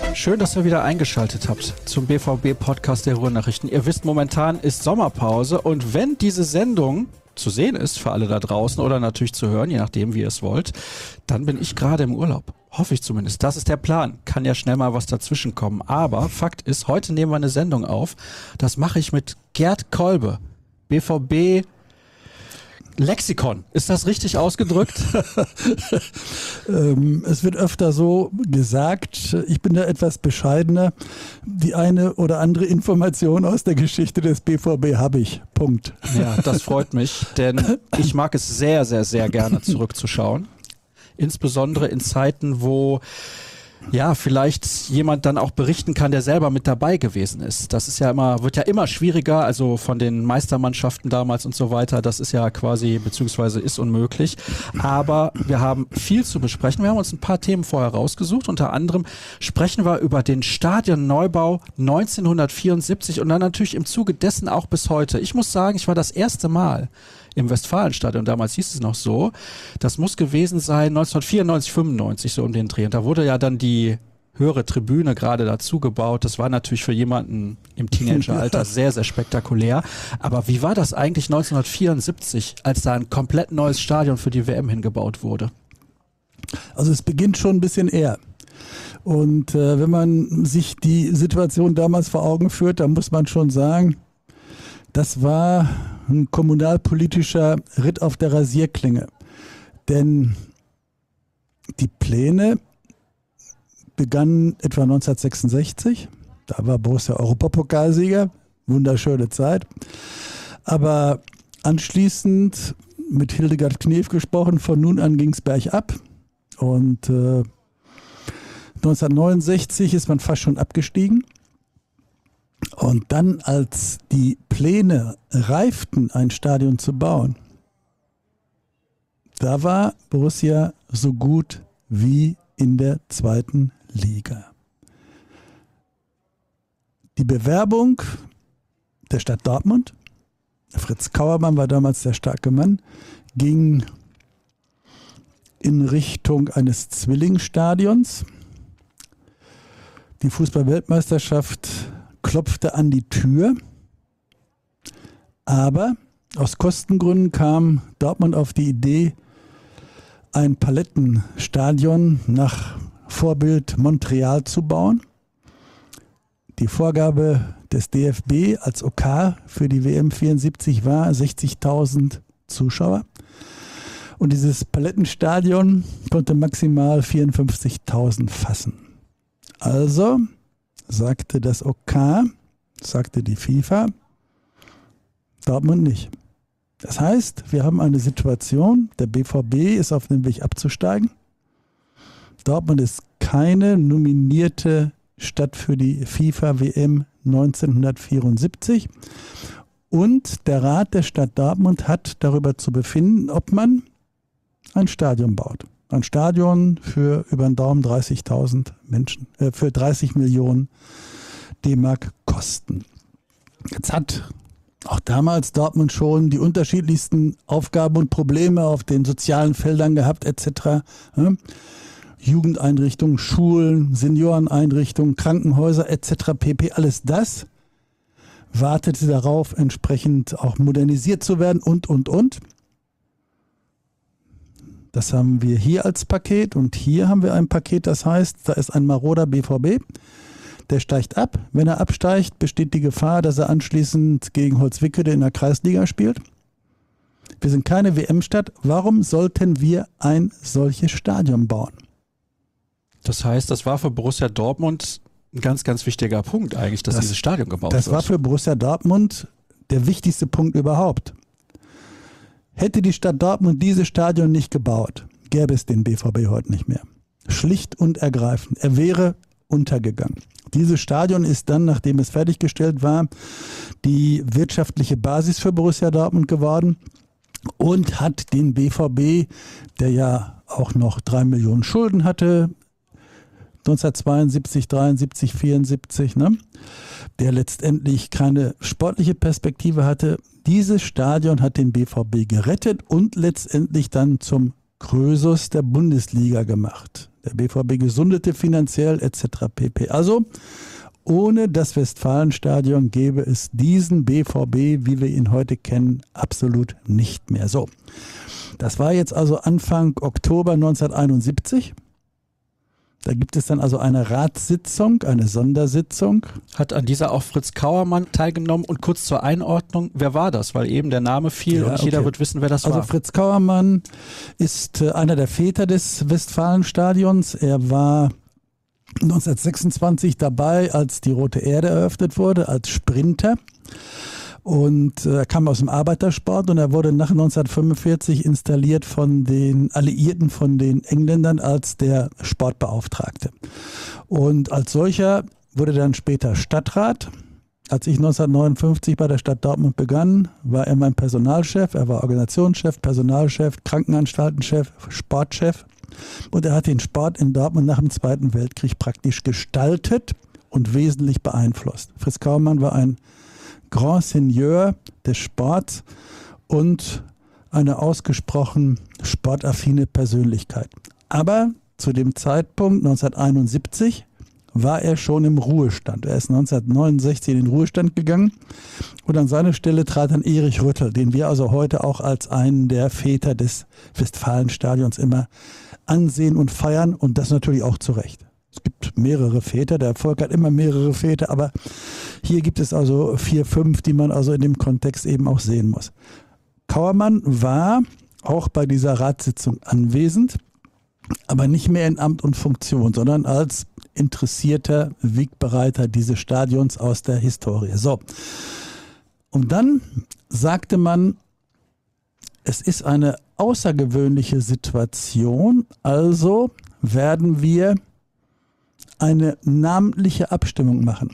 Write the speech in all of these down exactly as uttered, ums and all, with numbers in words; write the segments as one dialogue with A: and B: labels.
A: Schön, dass ihr wieder eingeschaltet habt zum B V B-Podcast der Ruhrnachrichten. Ihr wisst, momentan ist Sommerpause und wenn diese Sendung zu sehen ist für alle da draußen oder natürlich zu hören, je nachdem, wie ihr es wollt, dann bin ich gerade im Urlaub. Hoffe ich zumindest. Das ist der Plan. Kann ja schnell mal was dazwischen kommen. Aber Fakt ist, heute nehmen wir eine Sendung auf. Das mache ich mit Gerd Kolbe, B V B Lexikon. Ist das richtig ausgedrückt?
B: ähm, es wird öfter so gesagt, ich bin da etwas bescheidener. Die eine oder andere Information aus der Geschichte des B V B habe ich. Punkt.
A: Ja, das freut mich, denn ich mag es sehr, sehr, sehr gerne zurückzuschauen. Insbesondere in Zeiten, wo ja, vielleicht jemand dann auch berichten kann, der selber mit dabei gewesen ist. Das ist ja immer, wird ja immer schwieriger, also von den Meistermannschaften damals und so weiter. Das ist ja quasi, beziehungsweise ist unmöglich. Aber wir haben viel zu besprechen. Wir haben uns ein paar Themen vorher rausgesucht. Unter anderem sprechen wir über den Stadionneubau neunzehnhundertvierundsiebzig und dann natürlich im Zuge dessen auch bis heute. Ich muss sagen, ich war das erste Mal im Westfalenstadion, damals hieß es noch so. Das muss gewesen sein neunzehnhundertvierundneunzig, fünfundneunzig, so um den Dreh. Und da wurde ja dann die höhere Tribüne gerade dazu gebaut. Das war natürlich für jemanden im Teenageralter sehr, sehr spektakulär. Aber wie war das eigentlich neunzehnhundertvierundsiebzig, als da ein komplett neues Stadion für die W M hingebaut wurde?
B: Also es beginnt schon ein bisschen eher. Und äh, wenn man sich die Situation damals vor Augen führt, dann muss man schon sagen, das war ein kommunalpolitischer Ritt auf der Rasierklinge. Denn die Pläne begannen etwa neunzehnhundertsechsundsechzig. Da war Borussia Europapokalsieger. Wunderschöne Zeit. Aber anschließend mit Hildegard Knef gesprochen, von nun an ging es bergab. Und äh, neunzehnhundertneunundsechzig ist man fast schon abgestiegen. Und dann, als die Pläne reiften, ein Stadion zu bauen, da war Borussia so gut wie in der zweiten Liga. Die Bewerbung der Stadt Dortmund, Fritz Kauermann war damals der starke Mann, ging in Richtung eines Zwillingsstadions. Die Fußball-Weltmeisterschaft klopfte an die Tür, aber aus Kostengründen kam Dortmund auf die Idee, ein Palettenstadion nach Vorbild Montreal zu bauen. Die Vorgabe des D F B als OK für die W M vierundsiebzig war sechzigtausend Zuschauer. Und dieses Palettenstadion konnte maximal vierundfünfzigtausend fassen. Also sagte das OK, sagte die FIFA, Dortmund nicht. Das heißt, wir haben eine Situation, der B V B ist auf dem Weg abzusteigen. Dortmund ist keine nominierte Stadt für die FIFA W M neunzehnhundertvierundsiebzig. Und der Rat der Stadt Dortmund hat darüber zu befinden, ob man ein Stadion baut. Ein Stadion für über den Daumen dreißigtausend Menschen, äh, für dreißig Millionen D-Mark Kosten. Jetzt hat auch damals Dortmund schon die unterschiedlichsten Aufgaben und Probleme auf den sozialen Feldern gehabt, et cetera. Ja? Jugendeinrichtungen, Schulen, Senioreneinrichtungen, Krankenhäuser, et cetera pp. Alles das wartete darauf, entsprechend auch modernisiert zu werden und, und, und. Das haben wir hier als Paket und hier haben wir ein Paket, das heißt, da ist ein maroder B V B, der steigt ab. Wenn er absteigt, besteht die Gefahr, dass er anschließend gegen Holzwickede in der Kreisliga spielt. Wir sind keine W M-Stadt. Warum sollten wir ein solches Stadion bauen?
A: Das heißt, das war für Borussia Dortmund ein ganz, ganz wichtiger Punkt eigentlich, dass
B: das,
A: dieses Stadion gebaut
B: das
A: wird.
B: Das war für Borussia Dortmund der wichtigste Punkt überhaupt. Hätte die Stadt Dortmund dieses Stadion nicht gebaut, gäbe es den B V B heute nicht mehr. Schlicht und ergreifend. Er wäre untergegangen. Dieses Stadion ist dann, nachdem es fertiggestellt war, die wirtschaftliche Basis für Borussia Dortmund geworden und hat den B V B, der ja auch noch drei Millionen Schulden hatte, neunzehnhundertzweiundsiebzig, dreiundsiebzig, vierundsiebzig, ne? Der letztendlich keine sportliche Perspektive hatte. Dieses Stadion hat den B V B gerettet und letztendlich dann zum Krösus der Bundesliga gemacht. Der B V B gesundete finanziell et cetera pp. Also ohne das Westfalenstadion gäbe es diesen B V B, wie wir ihn heute kennen, absolut nicht mehr. So, das war jetzt also Anfang Oktober neunzehnhunderteinundsiebzig. Da gibt es dann also eine Ratssitzung, eine Sondersitzung.
A: Hat an dieser auch Fritz Kauermann teilgenommen und kurz zur Einordnung, wer war das? Weil eben der Name fiel
B: Ja,
A: und jeder
B: okay.
A: wird wissen, wer das
B: Also
A: war.
B: Fritz Kauermann ist äh, einer der Väter des Westfalenstadions. Er war neunzehnhundertsechsundzwanzig dabei, als die Rote Erde eröffnet wurde, als Sprinter. Und er kam aus dem Arbeitersport und er wurde nach neunzehnhundertfünfundvierzig installiert von den Alliierten, von den Engländern als der Sportbeauftragte. Und als solcher wurde er dann später Stadtrat. Als ich neunzehnhundertneunundfünfzig bei der Stadt Dortmund begann, war er mein Personalchef. Er war Organisationschef, Personalchef, Krankenanstaltenchef, Sportchef. Und er hat den Sport in Dortmund nach dem Zweiten Weltkrieg praktisch gestaltet und wesentlich beeinflusst. Fritz Kauermann war ein Grand Seigneur des Sports und eine ausgesprochen sportaffine Persönlichkeit. Aber zu dem Zeitpunkt neunzehnhunderteinundsiebzig war er schon im Ruhestand. Er ist neunzehnhundertneunundsechzig in den Ruhestand gegangen und an seine Stelle trat dann Erich Rüttel, den wir also heute auch als einen der Väter des Westfalenstadions immer ansehen und feiern und das natürlich auch zu Recht. Es gibt mehrere Väter, der Erfolg hat immer mehrere Väter, aber hier gibt es also vier, fünf, die man also in dem Kontext eben auch sehen muss. Kauermann war auch bei dieser Ratssitzung anwesend, aber nicht mehr in Amt und Funktion, sondern als interessierter Wegbereiter dieses Stadions aus der Historie. So. Und dann sagte man, es ist eine außergewöhnliche Situation, also werden wir eine namentliche Abstimmung machen.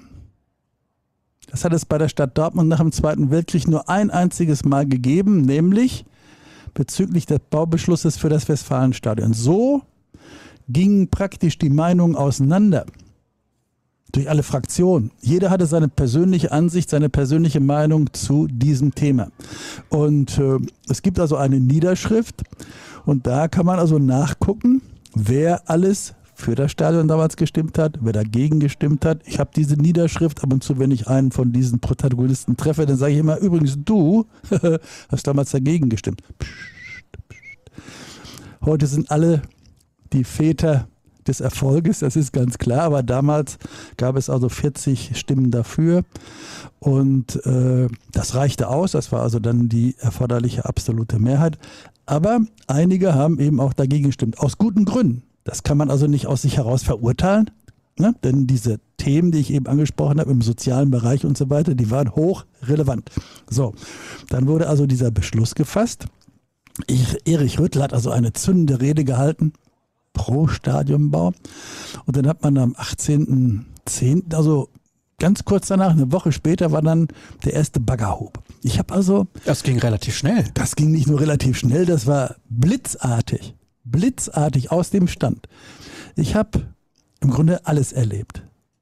B: Das hat es bei der Stadt Dortmund nach dem Zweiten Weltkrieg nur ein einziges Mal gegeben, nämlich bezüglich des Baubeschlusses für das Westfalenstadion. So gingen praktisch die Meinungen auseinander durch alle Fraktionen. Jeder hatte seine persönliche Ansicht, seine persönliche Meinung zu diesem Thema. Und äh, es gibt also eine Niederschrift und da kann man also nachgucken, wer alles für das Stadion damals gestimmt hat, wer dagegen gestimmt hat. Ich habe diese Niederschrift ab und zu, wenn ich einen von diesen Protagonisten treffe, dann sage ich immer, übrigens du hast damals dagegen gestimmt. Psst, psst. Heute sind alle die Väter des Erfolges, das ist ganz klar, aber damals gab es also vierzig Stimmen dafür und äh, das reichte aus, das war also dann die erforderliche absolute Mehrheit, aber einige haben eben auch dagegen gestimmt, aus guten Gründen. Das kann man also nicht aus sich heraus verurteilen, ne? Denn diese Themen, die ich eben angesprochen habe im sozialen Bereich und so weiter, die waren hochrelevant. So, dann wurde also dieser Beschluss gefasst. Erich Rüttel hat also eine zündende Rede gehalten pro Stadionbau und dann hat man am achtzehnten zehnten, also ganz kurz danach, eine Woche später, war dann der erste Baggerhub. Ich habe also...
A: Das ging relativ schnell.
B: Das ging nicht nur relativ schnell, das war blitzartig. Blitzartig aus dem Stand. Ich habe im Grunde alles erlebt.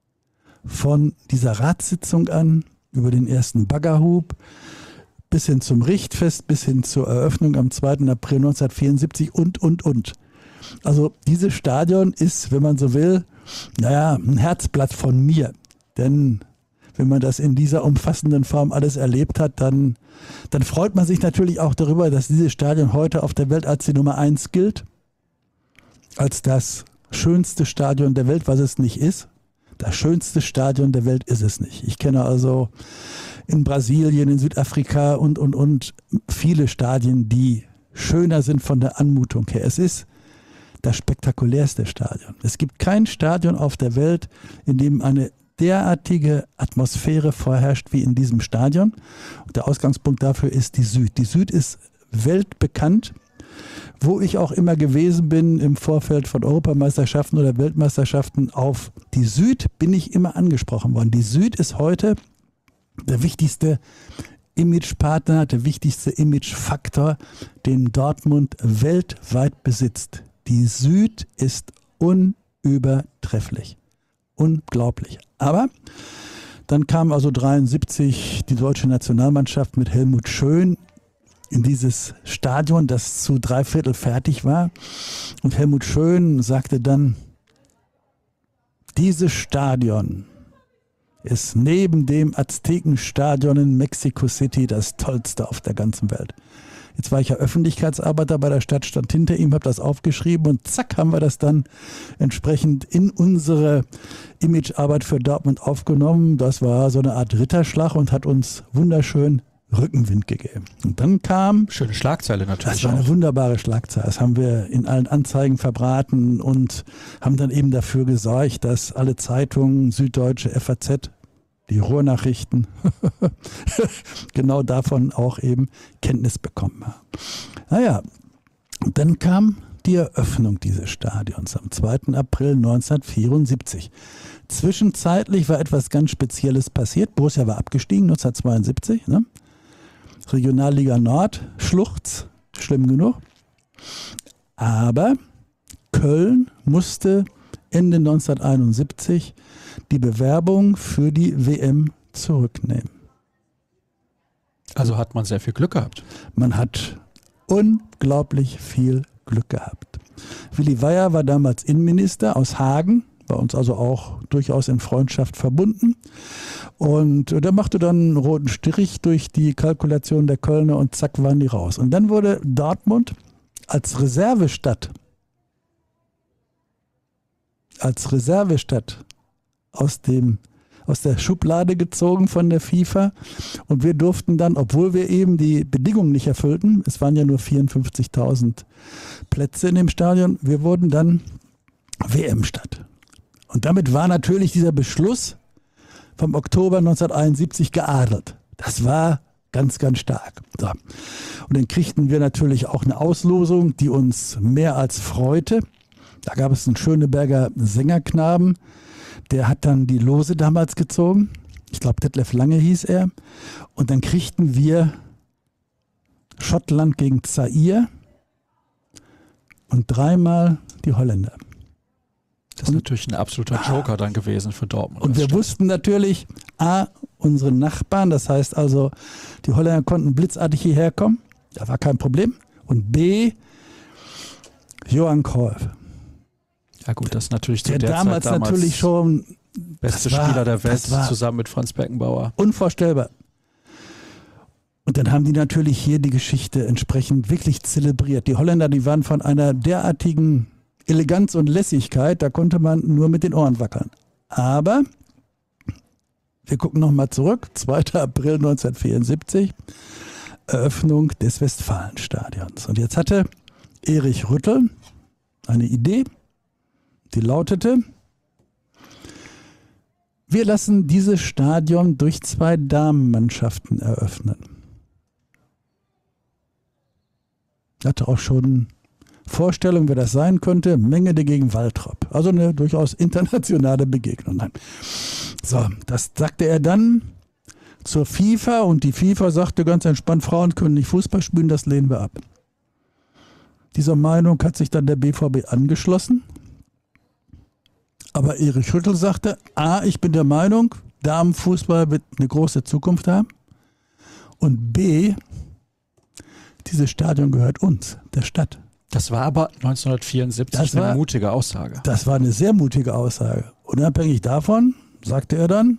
B: Von dieser Ratssitzung an, über den ersten Baggerhub, bis hin zum Richtfest, bis hin zur Eröffnung am zweiten April neunzehnhundertvierundsiebzig und, und, und. Also dieses Stadion ist, wenn man so will, naja, ein Herzblatt von mir. Denn wenn man das in dieser umfassenden Form alles erlebt hat, dann, dann freut man sich natürlich auch darüber, dass dieses Stadion heute auf der Welt als die Nummer eins gilt. Als das schönste Stadion der Welt, was es nicht ist. Das schönste Stadion der Welt ist es nicht. Ich kenne also in Brasilien, in Südafrika und, und, und viele Stadien, die schöner sind von der Anmutung her. Es ist das spektakulärste Stadion. Es gibt kein Stadion auf der Welt, in dem eine derartige Atmosphäre vorherrscht wie in diesem Stadion. Und der Ausgangspunkt dafür ist die Süd. Die Süd ist weltbekannt. Wo ich auch immer gewesen bin im Vorfeld von Europameisterschaften oder Weltmeisterschaften, auf die Süd bin ich immer angesprochen worden. Die Süd ist heute der wichtigste Imagepartner, der wichtigste Imagefaktor, den Dortmund weltweit besitzt. Die Süd ist unübertrefflich. Unglaublich. Aber dann kam also dreiundsiebzig die deutsche Nationalmannschaft mit Helmut Schön in dieses Stadion, das zu drei Viertel fertig war. Und Helmut Schön sagte dann, dieses Stadion ist neben dem Aztekenstadion in Mexico City das tollste auf der ganzen Welt. Jetzt war ich ja Öffentlichkeitsarbeiter bei der Stadt, stand hinter ihm, habe das aufgeschrieben und zack, haben wir das dann entsprechend in unsere Imagearbeit für Dortmund aufgenommen. Das war so eine Art Ritterschlag und hat uns wunderschön Rückenwind gegeben. Und dann kam...
A: Schöne Schlagzeile natürlich.
B: Das war eine
A: auch.
B: wunderbare Schlagzeile. Das haben wir in allen Anzeigen verbraten und haben dann eben dafür gesorgt, dass alle Zeitungen, Süddeutsche, F A Z, die Ruhrnachrichten, genau davon auch eben Kenntnis bekommen haben. Naja, und dann kam die Eröffnung dieses Stadions am zweiten April neunzehnhundertvierundsiebzig. Zwischenzeitlich war etwas ganz Spezielles passiert. Borussia war abgestiegen neunzehnhundertzweiundsiebzig. Ne? Regionalliga Nord, Schluchz, schlimm genug. Aber Köln musste Ende neunzehnhunderteinundsiebzig die Bewerbung für die W M zurücknehmen.
A: Also hat man sehr viel Glück gehabt.
B: Man hat unglaublich viel Glück gehabt. Willi Weyer war damals Innenminister aus Hagen, bei uns also auch durchaus in Freundschaft verbunden. Und der machte dann einen roten Strich durch die Kalkulation der Kölner und zack waren die raus. Und dann wurde Dortmund als Reservestadt, als Reservestadt aus dem aus der Schublade gezogen von der FIFA und wir durften dann, obwohl wir eben die Bedingungen nicht erfüllten, es waren ja nur vierundfünfzigtausend Plätze in dem Stadion, wir wurden dann W M-Stadt. Und damit war natürlich dieser Beschluss vom Oktober neunzehnhunderteinundsiebzig geadelt. Das war ganz, ganz stark. So. Und dann kriegten wir natürlich auch eine Auslosung, die uns mehr als freute. Da gab es einen Schöneberger Sängerknaben, der hat dann die Lose damals gezogen. Ich glaube, Detlef Lange hieß er. Und dann kriegten wir Schottland gegen Zaire und dreimal die Holländer.
A: Das ist und, natürlich ein absoluter Joker dann gewesen für Dortmund.
B: Und wir
A: Stadt.
B: wussten natürlich, A, unsere Nachbarn, das heißt also, die Holländer konnten blitzartig hierher kommen. Da war kein Problem. Und B, Johan Cruyff.
A: Ja gut, das ist natürlich zu
B: der,
A: der
B: damals,
A: Zeit damals
B: natürlich schon
A: beste
B: war,
A: Spieler der Welt
B: war
A: zusammen mit Franz Beckenbauer.
B: Unvorstellbar. Und dann haben die natürlich hier die Geschichte entsprechend wirklich zelebriert. Die Holländer, die waren von einer derartigen Eleganz und Lässigkeit, da konnte man nur mit den Ohren wackeln. Aber wir gucken nochmal zurück, zweiter April neunzehnhundertvierundsiebzig, Eröffnung des Westfalenstadions. Und jetzt hatte Erich Rüttel eine Idee, die lautete, wir lassen dieses Stadion durch zwei Damenmannschaften eröffnen. Ich hatte auch schon Vorstellung, wer das sein könnte. Mengede gegen Waltrop. Also eine durchaus internationale Begegnung. Nein. So, das sagte er dann zur FIFA und die FIFA sagte ganz entspannt, Frauen können nicht Fußball spielen, das lehnen wir ab. Dieser Meinung hat sich dann der B V B angeschlossen. Aber Erich Rüttel sagte, A, ich bin der Meinung, Damenfußball wird eine große Zukunft haben. Und B, dieses Stadion gehört uns, der Stadt.
A: Das war aber neunzehnhundertvierundsiebzig
B: das
A: eine
B: war,
A: mutige Aussage.
B: Das war eine sehr mutige Aussage. Unabhängig davon sagte er dann,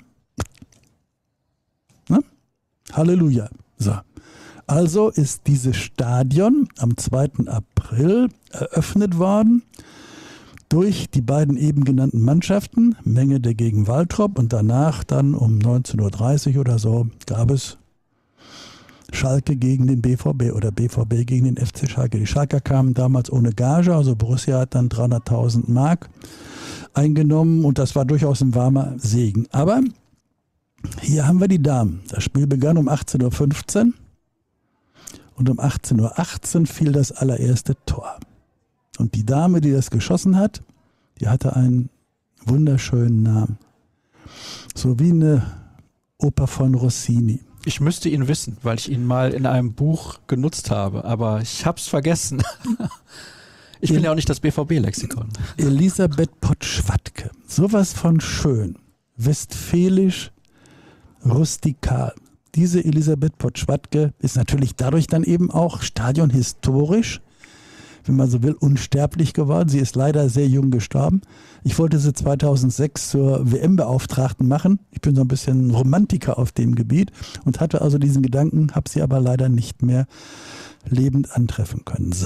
B: ne? Halleluja. So. Also ist dieses Stadion am zweiten April eröffnet worden durch die beiden eben genannten Mannschaften, Mengede gegen Waltrop und danach dann um neunzehn Uhr dreißig oder so gab es Schalke gegen den B V B oder B V B gegen den F C Schalke. Die Schalker kamen damals ohne Gage, also Borussia hat dann dreihunderttausend Mark eingenommen und das war durchaus ein warmer Segen. Aber hier haben wir die Damen. Das Spiel begann um achtzehn Uhr fünfzehn und um achtzehn Uhr achtzehn fiel das allererste Tor. Und die Dame, die das geschossen hat, die hatte einen wunderschönen Namen. So wie eine Oper von Rossini.
A: Ich müsste ihn wissen, weil ich ihn mal in einem Buch genutzt habe, aber ich hab's vergessen. Ich bin El- ja auch nicht das B V B-Lexikon.
B: Elisabeth Potschwatke. Sowas von schön. Westfälisch, rustikal. diese Elisabeth Potschwadke ist natürlich dadurch dann eben auch stadionhistorisch, wenn man so will, unsterblich geworden. Sie ist leider sehr jung gestorben. Ich wollte sie zweitausendsechs zur W M-Beauftragten machen. Ich bin so ein bisschen Romantiker auf dem Gebiet und hatte also diesen Gedanken, habe sie aber leider nicht mehr lebend antreffen können. So.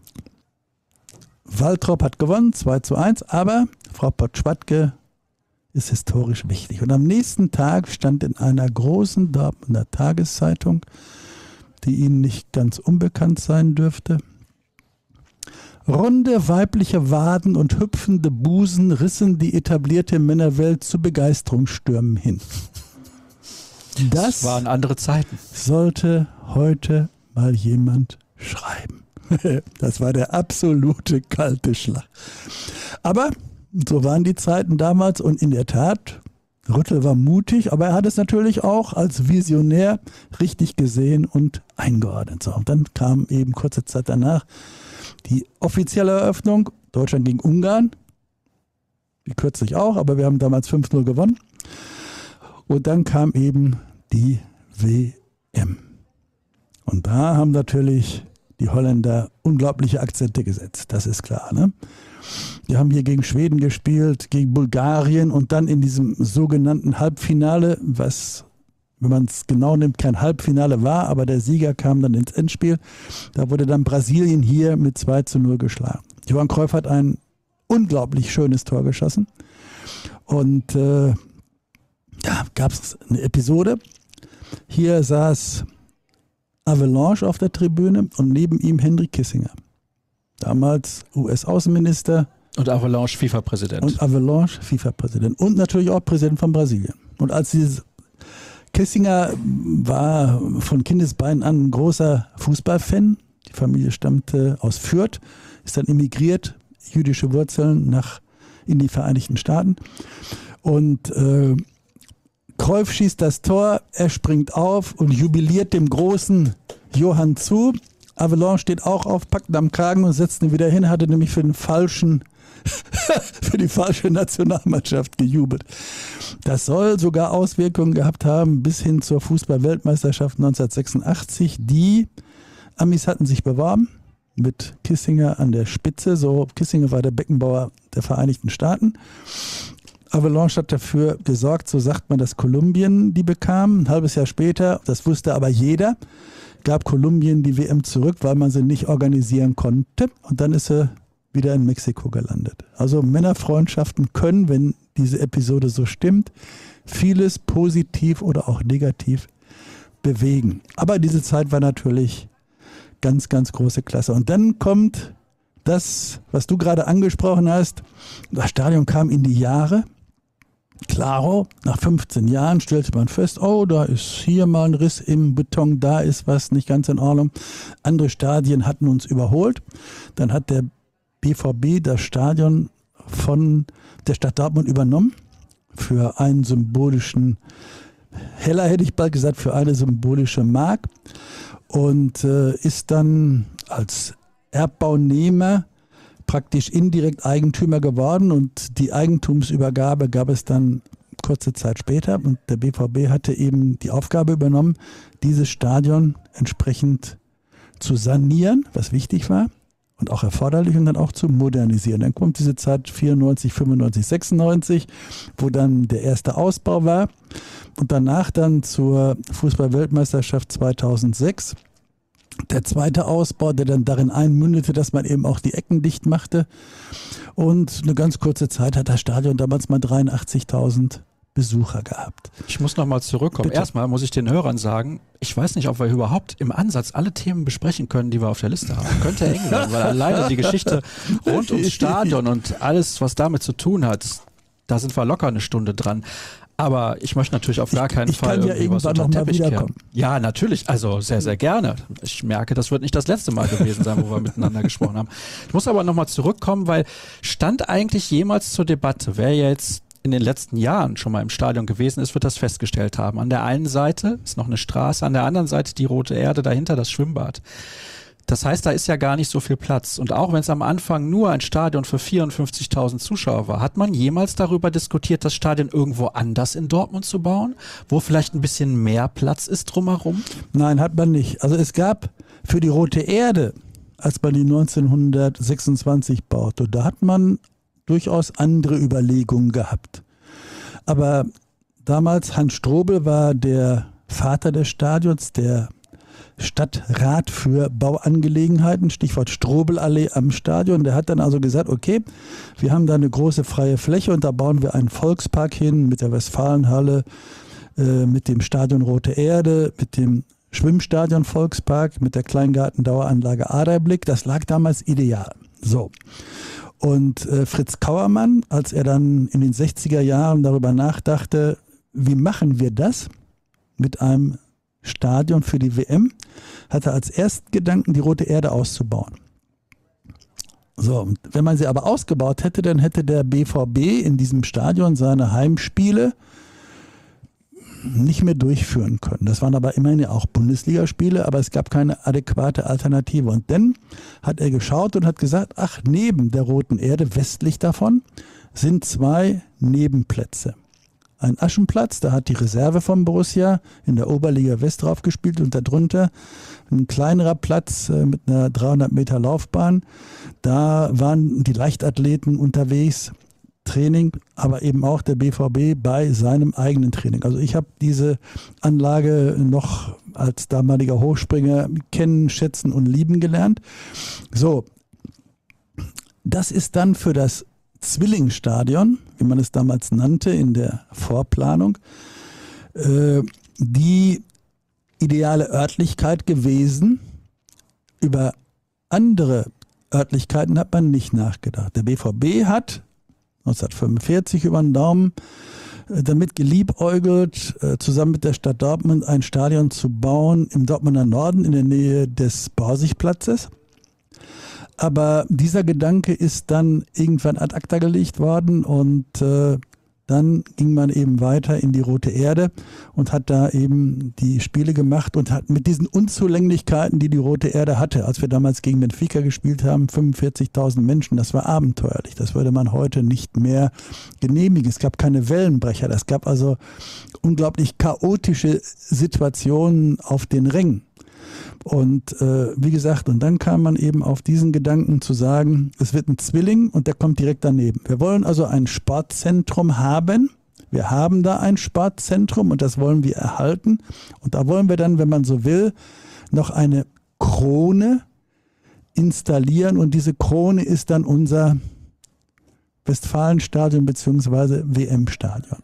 B: Waltrop hat gewonnen, zwei zu eins, aber Frau Potschwadke ist historisch wichtig. Und am nächsten Tag stand in einer großen Dortmunder Tageszeitung, die Ihnen nicht ganz unbekannt sein dürfte: Runde weibliche Waden und hüpfende Busen rissen die etablierte Männerwelt zu Begeisterungsstürmen hin. Das,
A: das waren andere Zeiten.
B: Sollte heute mal jemand schreiben. Das war der absolute kalte Schlag. Aber so waren die Zeiten damals und in der Tat, Rüttel war mutig, aber er hat es natürlich auch als Visionär richtig gesehen und eingeordnet. So, und dann kam eben kurze Zeit danach die offizielle Eröffnung, Deutschland gegen Ungarn, wie kürzlich auch, aber wir haben damals fünf null gewonnen. Und dann kam eben die W M. Und da haben natürlich die Holländer unglaubliche Akzente gesetzt, das ist klar. Ne? Wir haben hier gegen Schweden gespielt, gegen Bulgarien und dann in diesem sogenannten Halbfinale, was, wenn man es genau nimmt, kein Halbfinale war, aber der Sieger kam dann ins Endspiel. Da wurde dann Brasilien hier mit zwei zu null geschlagen. Johann Cruyff hat ein unglaublich schönes Tor geschossen. Und äh, da gab es eine Episode. Hier saß Avalanche auf der Tribüne und neben ihm Henry Kissinger. Damals U S-Außenminister.
A: Und Avalanche FIFA-Präsident.
B: Und Avalanche FIFA-Präsident. Und natürlich auch Präsident von Brasilien. Und als dieses Kissinger war von Kindesbeinen an ein großer Fußballfan. Die Familie stammte aus Fürth, ist dann emigriert, jüdische Wurzeln, nach in die Vereinigten Staaten. Und äh, Cruyff schießt das Tor, er springt auf und jubiliert dem großen Johann zu. Avalanche steht auch auf, packt ihn am Kragen und setzt ihn wieder hin, hatte nämlich für den falschen für die falsche Nationalmannschaft gejubelt. Das soll sogar Auswirkungen gehabt haben bis hin zur Fußball-Weltmeisterschaft neunzehnhundertsechsundachtzig. Die Amis hatten sich beworben mit Kissinger an der Spitze. So, Kissinger war der Beckenbauer der Vereinigten Staaten. Avalanche hat dafür gesorgt, so sagt man, dass Kolumbien die bekam. Ein halbes Jahr später, das wusste aber jeder, gab Kolumbien die W M zurück, weil man sie nicht organisieren konnte. Und dann ist sie wieder in Mexiko gelandet. Also Männerfreundschaften können, wenn diese Episode so stimmt, vieles positiv oder auch negativ bewegen. Aber diese Zeit war natürlich ganz, ganz große Klasse. Und dann kommt das, was du gerade angesprochen hast. Das Stadion kam in die Jahre. Klaro, nach fünfzehn Jahren stellte man fest, oh, da ist hier mal ein Riss im Beton, da ist was nicht ganz in Ordnung. Andere Stadien hatten uns überholt. Dann hat der B V B das Stadion von der Stadt Dortmund übernommen für einen symbolischen Heller, hätte ich bald gesagt, für eine symbolische Mark und äh, ist dann als Erbbaunehmer praktisch indirekt Eigentümer geworden und die Eigentumsübergabe gab es dann kurze Zeit später und der B V B hatte eben die Aufgabe übernommen, dieses Stadion entsprechend zu sanieren, was wichtig war und auch erforderlich und dann auch zu modernisieren. Dann kommt diese Zeit vierundneunzig, fünfundneunzig, sechsundneunzig, wo dann der erste Ausbau war und danach dann zur Fußball-Weltmeisterschaft zweitausendsechs. Der zweite Ausbau, der dann darin einmündete, dass man eben auch die Ecken dicht machte. Und eine ganz kurze Zeit hat das Stadion damals mal dreiundachtzigtausend Besucher gehabt.
A: Ich muss nochmal zurückkommen. Bitte. Erstmal muss ich den Hörern sagen, ich weiß nicht, ob wir überhaupt im Ansatz alle Themen besprechen können, die wir auf der Liste haben. Könnte eng werden, weil alleine die Geschichte rund ums Stadion und alles, was damit zu tun hat, da sind wir locker eine Stunde dran. Aber ich möchte natürlich auf gar keinen
B: ich, ich
A: Fall
B: kann ja
A: irgendwie was unter den Teppich kehren.
B: Ja,
A: natürlich. Also sehr, sehr gerne. Ich merke, das wird nicht das letzte Mal gewesen sein, wo wir miteinander gesprochen haben. Ich muss aber nochmal zurückkommen, weil stand eigentlich jemals zur Debatte, wer jetzt in den letzten Jahren schon mal im Stadion gewesen ist, wird das festgestellt haben. An der einen Seite ist noch eine Straße, an der anderen Seite die Rote Erde, dahinter das Schwimmbad. Das heißt, da ist ja gar nicht so viel Platz. Und auch wenn es am Anfang nur ein Stadion für vierundfünfzigtausend Zuschauer war, hat man jemals darüber diskutiert, das Stadion irgendwo anders in Dortmund zu bauen, wo vielleicht ein bisschen mehr Platz ist drumherum?
B: Nein, hat man nicht. Also es gab für die Rote Erde, als man die neunzehnhundertsechsundzwanzig baute, da hat man durchaus andere Überlegungen gehabt. Aber damals, Hans Strobel war der Vater des Stadions, der Stadtrat für Bauangelegenheiten, Stichwort Strobelallee am Stadion. Der hat dann also gesagt, okay, wir haben da eine große freie Fläche und da bauen wir einen Volkspark hin mit der Westfalenhalle, äh, mit dem Stadion Rote Erde, mit dem Schwimmstadion Volkspark, mit der Kleingartendaueranlage Aderblick. Das lag damals ideal. So. Und äh, Fritz Kauermann, als er dann in den sechziger Jahren darüber nachdachte, wie machen wir das mit einem Stadion für die W M, hatte als ersten Gedanken, die Rote Erde auszubauen. So, und wenn man sie aber ausgebaut hätte, dann hätte der B V B in diesem Stadion seine Heimspiele nicht mehr durchführen können. Das waren aber immerhin ja auch Bundesligaspiele, aber es gab keine adäquate Alternative. Und dann hat er geschaut und hat gesagt, ach, neben der Roten Erde, westlich davon, sind zwei Nebenplätze. Ein Aschenplatz, da hat die Reserve von Borussia in der Oberliga West drauf gespielt und darunter ein kleinerer Platz mit einer dreihundert Meter Laufbahn. Da waren die Leichtathleten unterwegs, Training, aber eben auch der B V B bei seinem eigenen Training. Also ich habe diese Anlage noch als damaliger Hochspringer kennen, schätzen und lieben gelernt. So, das ist dann für das Zwillingsstadion, wie man es damals nannte in der Vorplanung, äh, die ideale Örtlichkeit gewesen. Über andere Örtlichkeiten hat man nicht nachgedacht. Der B V B hat neunzehnhundertfünfundvierzig über den Daumen äh, damit geliebäugelt, äh, zusammen mit der Stadt Dortmund ein Stadion zu bauen im Dortmunder Norden in der Nähe des Borsigplatzes. Aber dieser Gedanke ist dann irgendwann ad acta gelegt worden und äh, dann ging man eben weiter in die Rote Erde und hat da eben die Spiele gemacht und hat mit diesen Unzulänglichkeiten, die die Rote Erde hatte, als wir damals gegen Benfica gespielt haben, fünfundvierzigtausend Menschen, das war abenteuerlich. Das würde man heute nicht mehr genehmigen. Es gab keine Wellenbrecher, es gab also unglaublich chaotische Situationen auf den Rängen. Und äh, wie gesagt, und dann kam man eben auf diesen Gedanken zu sagen, es wird ein Zwilling und der kommt direkt daneben. Wir wollen also ein Sportzentrum haben. Wir haben da ein Sportzentrum und das wollen wir erhalten. Und da wollen wir dann, wenn man so will, noch eine Krone installieren. Und diese Krone ist dann unser Westfalenstadion bzw. W M-Stadion.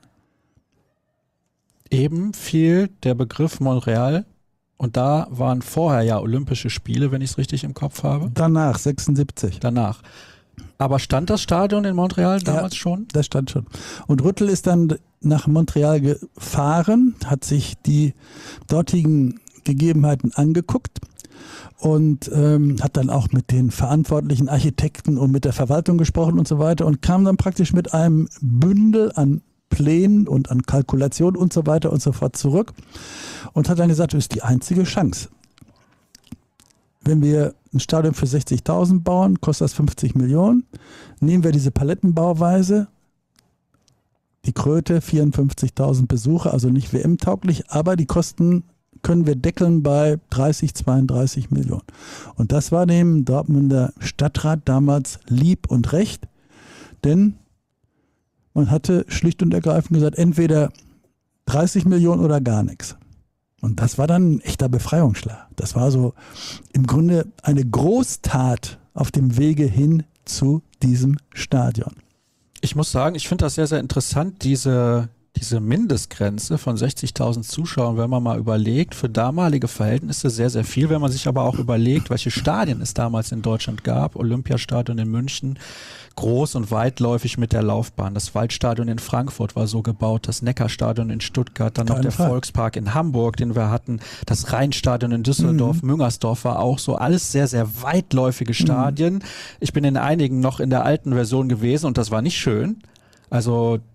A: Eben fiel der Begriff Montreal. Und da waren vorher ja Olympische Spiele, wenn ich es richtig im Kopf habe.
B: Danach, sechsundsiebzig.
A: Danach. Aber stand das Stadion in Montreal damals
B: ja,
A: schon?
B: Das stand schon. Und Rüttel ist dann nach Montreal gefahren, hat sich die dortigen Gegebenheiten angeguckt und ähm, hat dann auch mit den verantwortlichen Architekten und mit der Verwaltung gesprochen und so weiter und kam dann praktisch mit einem Bündel an Plänen und an Kalkulationen und so weiter und so fort zurück und hat dann gesagt, das ist die einzige Chance. Wenn wir ein Stadion für sechzigtausend bauen, kostet das fünfzig Millionen. Nehmen wir diese Palettenbauweise, die Kröte, vierundfünfzigtausend Besucher, also nicht W M-tauglich, aber die Kosten können wir deckeln bei dreißig, zweiunddreißig Millionen. Und das war dem Dortmunder Stadtrat damals lieb und recht, denn man hatte schlicht und ergreifend gesagt, entweder dreißig Millionen oder gar nichts. Und das war dann ein echter Befreiungsschlag. Das war so im Grunde eine Großtat auf dem Wege hin zu diesem Stadion.
A: Ich muss sagen, ich finde das sehr, sehr interessant, diese, diese Mindestgrenze von sechzigtausend Zuschauern, wenn man mal überlegt, für damalige Verhältnisse sehr, sehr viel. Wenn man sich aber auch überlegt, welche Stadien es damals in Deutschland gab, Olympiastadion in München, groß und weitläufig mit der Laufbahn. Das Waldstadion in Frankfurt war so gebaut, das Neckarstadion in Stuttgart, dann noch der
B: Fall.
A: Volkspark in Hamburg, den wir hatten, das Rheinstadion in Düsseldorf, mhm. Müngersdorf war auch so, alles sehr, sehr weitläufige Stadien. Mhm. Ich bin in einigen noch in der alten Version gewesen und das war nicht schön. Also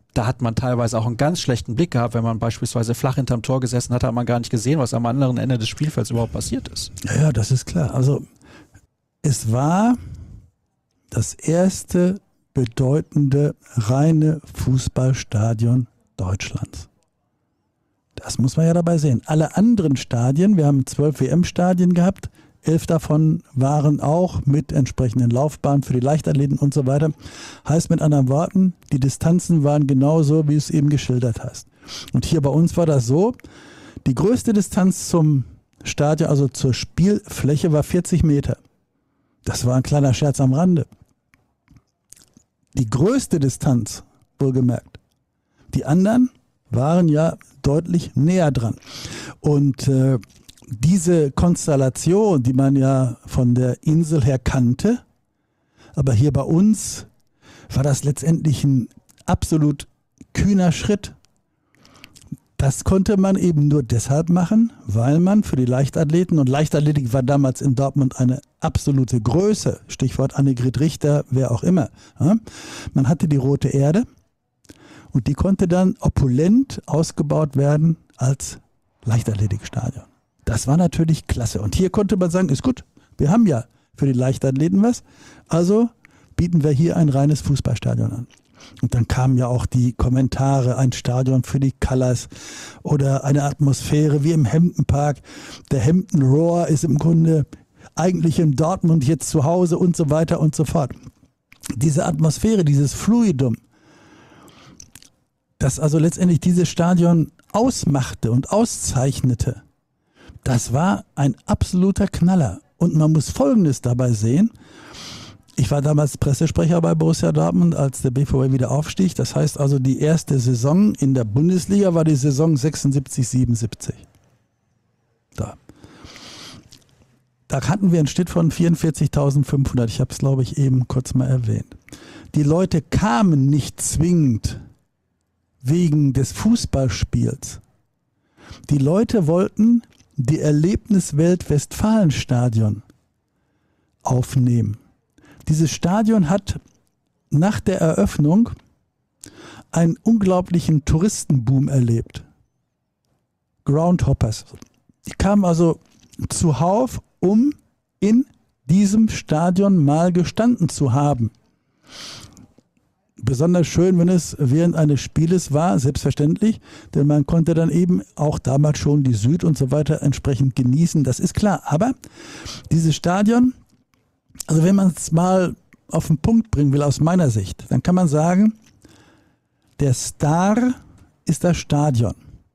A: da hat man teilweise auch einen ganz schlechten Blick gehabt, wenn man beispielsweise flach hinterm Tor gesessen hat, hat man gar nicht gesehen, was am anderen Ende des Spielfelds überhaupt passiert ist.
B: Ja, ja, das ist klar. Also es war das erste bedeutende reine Fußballstadion Deutschlands. Das muss man ja dabei sehen. Alle anderen Stadien, wir haben zwölf W M-Stadien gehabt, elf davon waren auch mit entsprechenden Laufbahnen für die Leichtathleten und so weiter. Heißt mit anderen Worten, die Distanzen waren genauso, wie du es eben geschildert hast. Und hier bei uns war das so, die größte Distanz zum Stadion, also zur Spielfläche, war vierzig Meter. Das war ein kleiner Scherz am Rande. Die größte Distanz, wohlgemerkt. Die anderen waren ja deutlich näher dran. Und äh, diese Konstellation, die man ja von der Insel her kannte, aber hier bei uns war das letztendlich ein absolut kühner Schritt. Das konnte man eben nur deshalb machen, weil man für die Leichtathleten, und Leichtathletik war damals in Dortmund eine absolute Größe, Stichwort Annegret Richter, wer auch immer. Ja? Man hatte die Rote Erde und die konnte dann opulent ausgebaut werden als Leichtathletikstadion. Das war natürlich klasse. Und hier konnte man sagen, ist gut, wir haben ja für die Leichtathleten was, also bieten wir hier ein reines Fußballstadion an. Und dann kamen ja auch die Kommentare, ein Stadion für die Colors oder eine Atmosphäre wie im Hampton Park. Der Hampton Roar ist im Grunde eigentlich in Dortmund jetzt zu Hause und so weiter und so fort. Diese Atmosphäre, dieses Fluidum, das also letztendlich dieses Stadion ausmachte und auszeichnete, das war ein absoluter Knaller. Und man muss Folgendes dabei sehen. Ich war damals Pressesprecher bei Borussia Dortmund, als der B V B wieder aufstieg. Das heißt also, die erste Saison in der Bundesliga war die Saison sechsundsiebzig, siebenundsiebzig. Da. Da hatten wir einen Schnitt von vierundvierzigtausendfünfhundert. Ich habe es, glaube ich, eben kurz mal erwähnt. Die Leute kamen nicht zwingend wegen des Fußballspiels. Die Leute wollten die Erlebniswelt Westfalenstadion aufnehmen. Dieses Stadion hat nach der Eröffnung einen unglaublichen Touristenboom erlebt. Groundhoppers. Die kamen also zuhauf, um in diesem Stadion mal gestanden zu haben. Besonders schön, wenn es während eines Spieles war, selbstverständlich, denn man konnte dann eben auch damals schon die Süd und so weiter entsprechend genießen, das ist klar. Aber dieses Stadion, also wenn man es mal auf den Punkt bringen will aus meiner Sicht, dann kann man sagen, der Star ist das Stadion.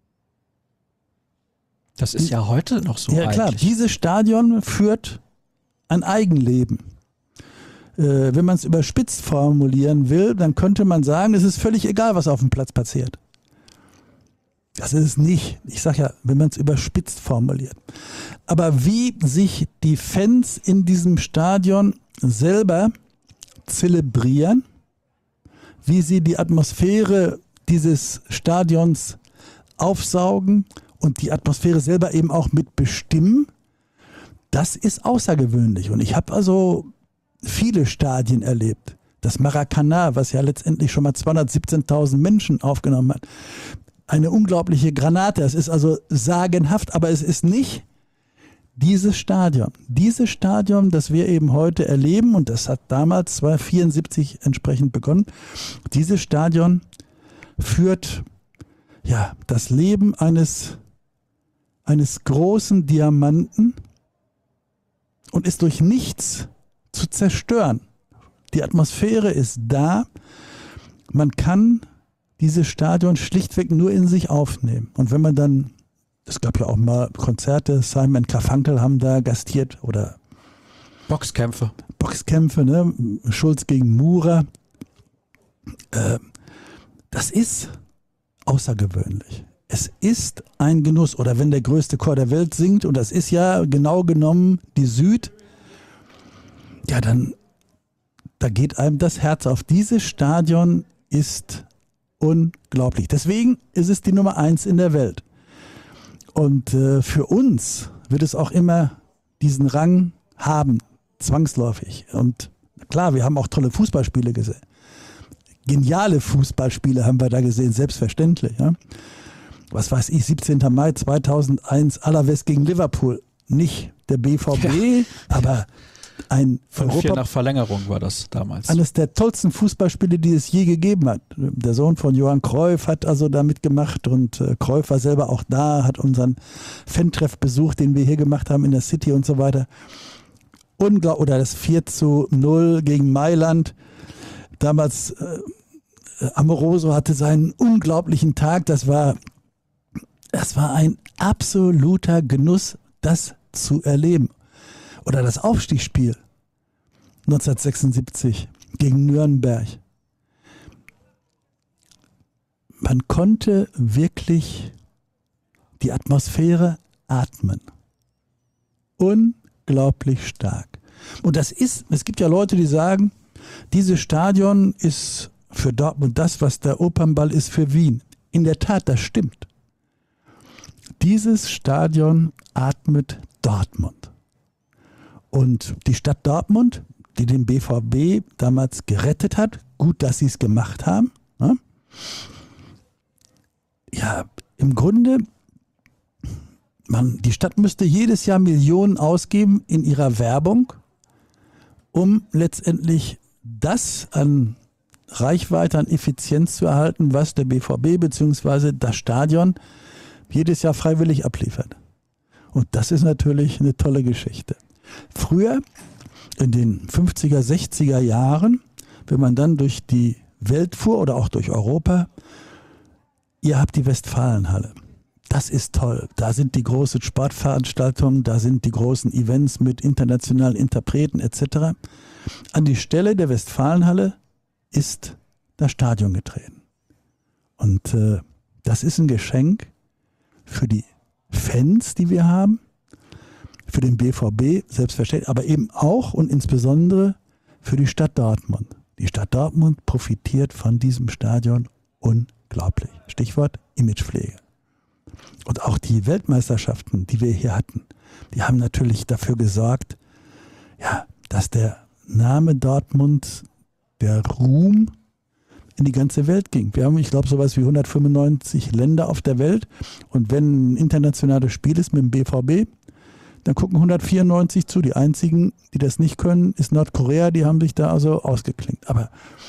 A: Das ist ja heute noch so
B: Ja klar,
A: eigentlich.
B: dieses Stadion führt ein Eigenleben. Äh, wenn man es überspitzt formulieren will, dann könnte man sagen, es ist völlig egal, was auf dem Platz passiert. Das ist es nicht. Ich sage ja, wenn man es überspitzt formuliert. Aber wie sich die Fans in diesem Stadion selber zelebrieren, wie sie die Atmosphäre dieses Stadions aufsaugen und die Atmosphäre selber eben auch mitbestimmen, das ist außergewöhnlich. Und ich habe also viele Stadien erlebt. Das Maracanã, was ja letztendlich schon mal zweihundertsiebzehntausend Menschen aufgenommen hat. Eine unglaubliche Granate. Es ist also sagenhaft, aber es ist nicht dieses Stadion. Dieses Stadion, das wir eben heute erleben, und das hat damals neunzehnhundertvierundsiebzig entsprechend begonnen, dieses Stadion führt ja das Leben eines, eines großen Diamanten und ist durch nichts zu zerstören. Die Atmosphäre ist da. Man kann dieses Stadion schlichtweg nur in sich aufnehmen. Und wenn man dann, es gab ja auch mal Konzerte, Simon Garfunkel haben da gastiert oder
A: Boxkämpfe.
B: Boxkämpfe, ne? Schulz gegen Murer. Äh, das ist außergewöhnlich. Es ist ein Genuss. Oder wenn der größte Chor der Welt singt, und das ist ja genau genommen die Süd, ja, dann da geht einem das Herz auf. Dieses Stadion ist unglaublich. Deswegen ist es die Nummer eins in der Welt. Und äh, für uns wird es auch immer diesen Rang haben, zwangsläufig. Und klar, wir haben auch tolle Fußballspiele gesehen. geniale Fußballspiele haben wir da gesehen, selbstverständlich. Ja? Was weiß ich, siebzehnten Mai zweitausendeins, Alaves gegen Liverpool. Nicht der B V B, ja. aber ein
A: fünf vier nach Verlängerung war das damals.
B: Eines der tollsten Fußballspiele, die es je gegeben hat. Der Sohn von Johann Cruyff hat also da mitgemacht und äh, Cruyff war selber auch da, hat unseren Fan-Treff besucht, den wir hier gemacht haben in der City und so weiter. Unglaublich, oder das vier zu null gegen Mailand. Damals äh, Amoroso hatte seinen unglaublichen Tag. Das war, das war ein absoluter Genuss, das zu erleben. Oder das Aufstiegsspiel neunzehnhundertsechsundsiebzig gegen Nürnberg. Man konnte wirklich die Atmosphäre atmen. Unglaublich stark. Und das ist, es gibt ja Leute, die sagen, dieses Stadion ist für Dortmund das, was der Opernball ist für Wien. In der Tat, das stimmt. Dieses Stadion atmet Dortmund. Und die Stadt Dortmund, die den B V B damals gerettet hat, gut, dass sie es gemacht haben. Ne? Ja, im Grunde, man, die Stadt müsste jedes Jahr Millionen ausgeben in ihrer Werbung, um letztendlich das an Reichweite, an Effizienz zu erhalten, was der B V B bzw. das Stadion jedes Jahr freiwillig abliefert. Und das ist natürlich eine tolle Geschichte. Früher, in den fünfziger, sechziger Jahren, wenn man dann durch die Welt fuhr oder auch durch Europa, ihr habt die Westfalenhalle. Das ist toll. Da sind die großen Sportveranstaltungen, da sind die großen Events mit internationalen Interpreten et cetera. An die Stelle der Westfalenhalle ist das Stadion getreten. Und äh, das ist ein Geschenk für die Fans, die wir haben, für den B V B selbstverständlich, aber eben auch und insbesondere für die Stadt Dortmund. Die Stadt Dortmund profitiert von diesem Stadion unglaublich. Stichwort Imagepflege. Und auch die Weltmeisterschaften, die wir hier hatten, die haben natürlich dafür gesorgt, ja, dass der Name Dortmund, der Ruhm in die ganze Welt ging. Wir haben, ich glaube, sowas wie hundertfünfundneunzig Länder auf der Welt und wenn ein internationales Spiel ist mit dem B V B, dann gucken hundertvierundneunzig zu. Die einzigen, die das nicht können, ist Nordkorea, die haben sich da also ausgeklinkt. Aber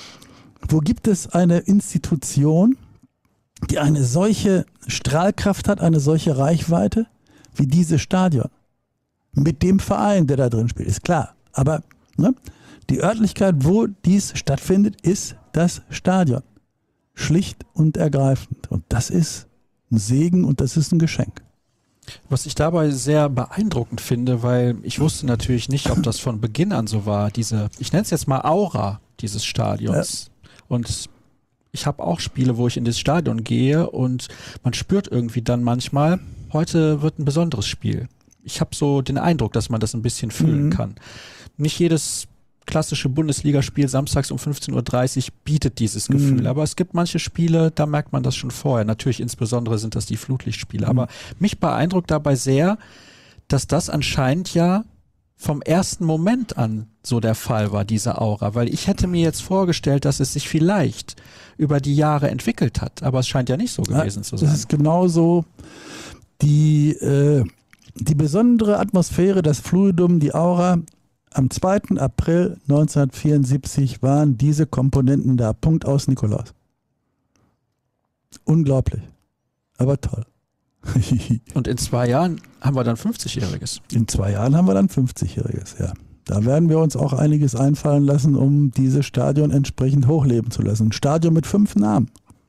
B: wo gibt es eine Institution, die eine solche Strahlkraft hat, eine solche Reichweite wie dieses Stadion? Mit dem Verein, der da drin spielt, ist klar. Aber ne, die Örtlichkeit, wo dies stattfindet, ist das Stadion. Schlicht und ergreifend. Und das ist ein Segen und das ist ein Geschenk.
A: Was ich dabei sehr beeindruckend finde, weil ich wusste natürlich nicht, ob das von Beginn an so war, diese, ich nenne es jetzt mal Aura dieses Stadions. Ja. Und ich habe auch Spiele, wo ich in das Stadion gehe und man spürt irgendwie dann manchmal, heute wird ein besonderes Spiel. Ich habe so den Eindruck, dass man das ein bisschen fühlen mhm. kann. Nicht jedes klassische Bundesligaspiel samstags um fünfzehn Uhr dreißig bietet dieses Gefühl. Mhm. Aber es gibt manche Spiele, da merkt man das schon vorher. Natürlich insbesondere sind das die Flutlichtspiele. Mhm. Aber mich beeindruckt dabei sehr, dass das anscheinend ja vom ersten Moment an so der Fall war, diese Aura. Weil ich hätte mir jetzt vorgestellt, dass es sich vielleicht über die Jahre entwickelt hat. Aber es scheint ja nicht so gewesen
B: ja,
A: zu sein.
B: Das ist genauso die, äh, die besondere Atmosphäre, das Fluidum, die Aura. Am zweiten April neunzehnhundertvierundsiebzig waren diese Komponenten da. Punkt aus Nikolaus. Unglaublich. Aber toll.
A: Und in zwei Jahren haben wir dann fünfzigjähriges.
B: In zwei Jahren haben wir dann fünfzigjähriges, ja. Da werden wir uns auch einiges einfallen lassen, um dieses Stadion entsprechend hochleben zu lassen. Ein Stadion mit fünf Namen.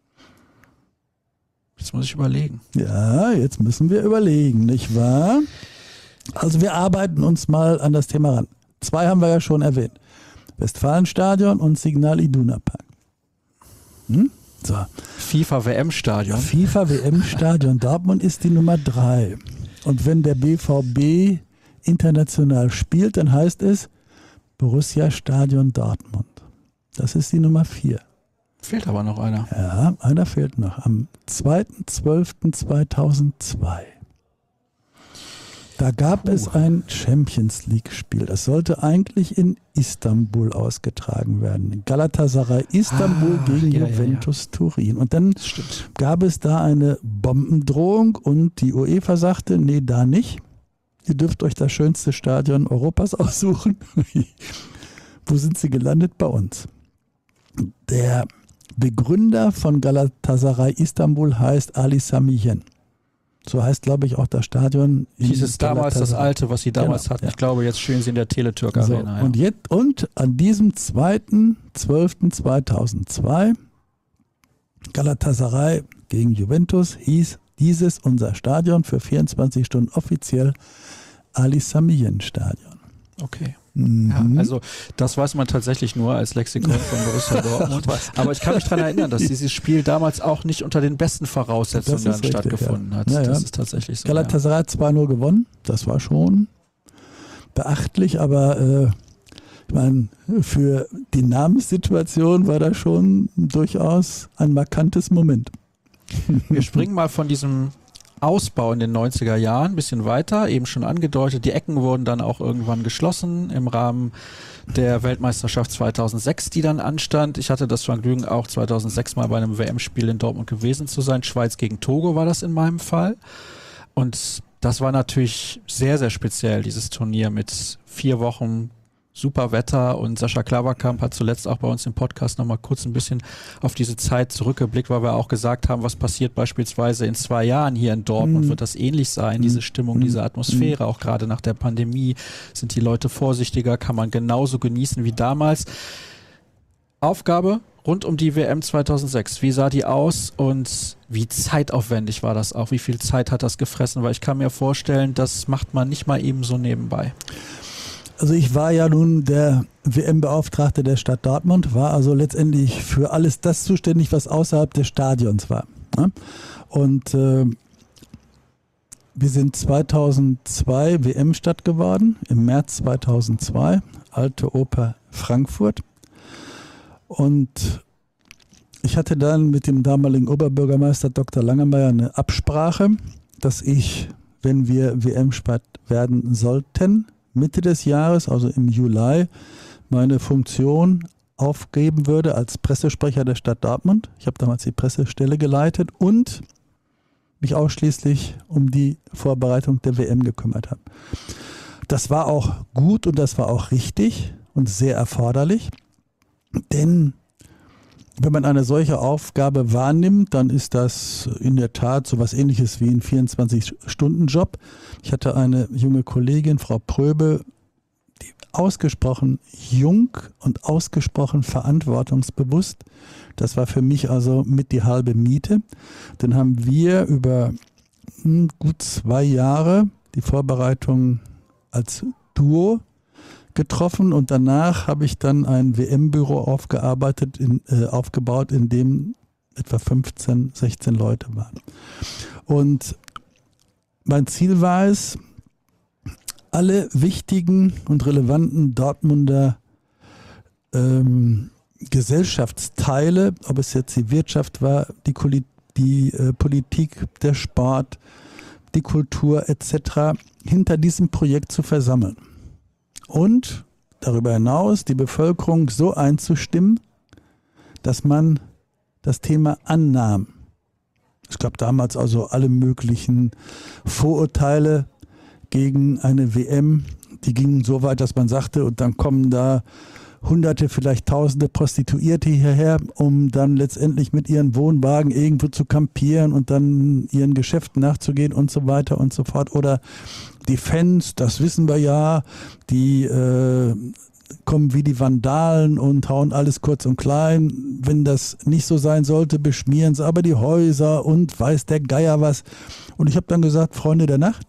A: Jetzt muss ich überlegen.
B: Ja, jetzt müssen wir überlegen, nicht wahr? Also wir arbeiten uns mal an das Thema ran. Zwei haben wir ja schon erwähnt. Westfalenstadion und Signal Iduna Park. Hm? So.
A: FIFA W M-Stadion.
B: FIFA W M-Stadion. Dortmund ist die Nummer drei. Und wenn der B V B international spielt, dann heißt es Borussia Stadion Dortmund. Das ist die Nummer vier.
A: Fehlt aber noch einer.
B: Ja, einer fehlt noch. Am zweiter zwölfter zweitausendzwei. Da gab Puh. es ein Champions League-Spiel. Das sollte eigentlich in Istanbul ausgetragen werden. Galatasaray Istanbul ah, gegen ja, Juventus ja, ja. Turin. Und dann gab es da eine Bombendrohung und die UEFA sagte, nee, da nicht. Ihr dürft euch das schönste Stadion Europas aussuchen. Wo sind sie gelandet? Bei uns. Der Begründer von Galatasaray Istanbul heißt Ali Sami Yen. So heißt, glaube ich, auch das Stadion.
A: Hieß es damals das alte, was sie damals genau, hatten. Ja. Ich glaube, jetzt stehen sie in der Teletürk Arena.
B: So,
A: ja.
B: und, jetzt, und an diesem zweiten zwölften zweitausendzwei Galatasaray gegen Juventus hieß dieses unser Stadion für vierundzwanzig Stunden offiziell Ali Sami Yen Stadion.
A: Okay. Mhm. Ja, also das weiß man tatsächlich nur als Lexikon von Borussia Dortmund. Aber ich kann mich daran erinnern, dass dieses Spiel damals auch nicht unter den besten Voraussetzungen richtig, stattgefunden ja. hat.
B: Ja, ja.
A: Das ist tatsächlich so.
B: Galatasaray hat zwei null gewonnen. Das war schon beachtlich, aber äh, ich meine, für die Namenssituation war das schon durchaus ein markantes Moment.
A: Wir springen mal von diesem Ausbau in den neunziger Jahren ein bisschen weiter, eben schon angedeutet. Die Ecken wurden dann auch irgendwann geschlossen im Rahmen der Weltmeisterschaft zweitausendsechs, die dann anstand. Ich hatte das Vergnügen, auch zweitausendsechs mal bei einem W M-Spiel in Dortmund gewesen zu sein. Schweiz gegen Togo war das in meinem Fall. Und das war natürlich sehr, sehr speziell, dieses Turnier mit vier Wochen super Wetter, und Sascha Klaverkamp hat zuletzt auch bei uns im Podcast nochmal kurz ein bisschen auf diese Zeit zurückgeblickt, weil wir auch gesagt haben, was passiert beispielsweise in zwei Jahren hier in Dortmund, mhm. wird das ähnlich sein, diese Stimmung, mhm. diese Atmosphäre, mhm. auch gerade nach der Pandemie, sind die Leute vorsichtiger, kann man genauso genießen wie damals. Aufgabe rund um die W M zweitausendsechs, wie sah die aus und wie zeitaufwendig war das auch, wie viel Zeit hat das gefressen, weil ich kann mir vorstellen, das macht man nicht mal eben so nebenbei.
B: Also ich war ja nun der W M-Beauftragte der Stadt Dortmund, war also letztendlich für alles das zuständig, was außerhalb des Stadions war. Und äh, wir sind zweitausendzwei W M-Stadt geworden, im März zweitausendzwei, Alte Oper Frankfurt. Und ich hatte dann mit dem damaligen Oberbürgermeister Doktor Langemeier eine Absprache, dass ich, wenn wir W M-Stadt werden sollten, Mitte des Jahres, also im Juli, meine Funktion aufgeben würde als Pressesprecher der Stadt Dortmund. Ich habe damals die Pressestelle geleitet und mich ausschließlich um die Vorbereitung der W M gekümmert habe. Das war auch gut und das war auch richtig und sehr erforderlich, denn wenn man eine solche Aufgabe wahrnimmt, dann ist das in der Tat so was Ähnliches wie ein vierundzwanzig-Stunden-Job. Ich hatte eine junge Kollegin, Frau Pröbe, die ausgesprochen jung und ausgesprochen verantwortungsbewusst. Das war für mich also mit die halbe Miete. Dann haben wir über hm, gut zwei Jahre die Vorbereitung als Duo getroffen und danach habe ich dann ein W M-Büro aufgearbeitet, in, äh, aufgebaut, in dem etwa fünfzehn, sechzehn Leute waren. Und mein Ziel war es, alle wichtigen und relevanten Dortmunder ähm, Gesellschaftsteile, ob es jetzt die Wirtschaft war, die, die äh, Politik, der Sport, die Kultur et cetera, hinter diesem Projekt zu versammeln. Und darüber hinaus die Bevölkerung so einzustimmen, dass man das Thema annahm. Es gab damals also alle möglichen Vorurteile gegen eine W M. Die gingen so weit, dass man sagte, und dann kommen da Hunderte, vielleicht Tausende Prostituierte hierher, um dann letztendlich mit ihren Wohnwagen irgendwo zu kampieren und dann ihren Geschäften nachzugehen und so weiter und so fort. Oder die Fans, das wissen wir ja, die äh, kommen wie die Vandalen und hauen alles kurz und klein. Wenn das nicht so sein sollte, beschmieren sie aber die Häuser und weiß der Geier was. Und ich habe dann gesagt, Freunde der Nacht,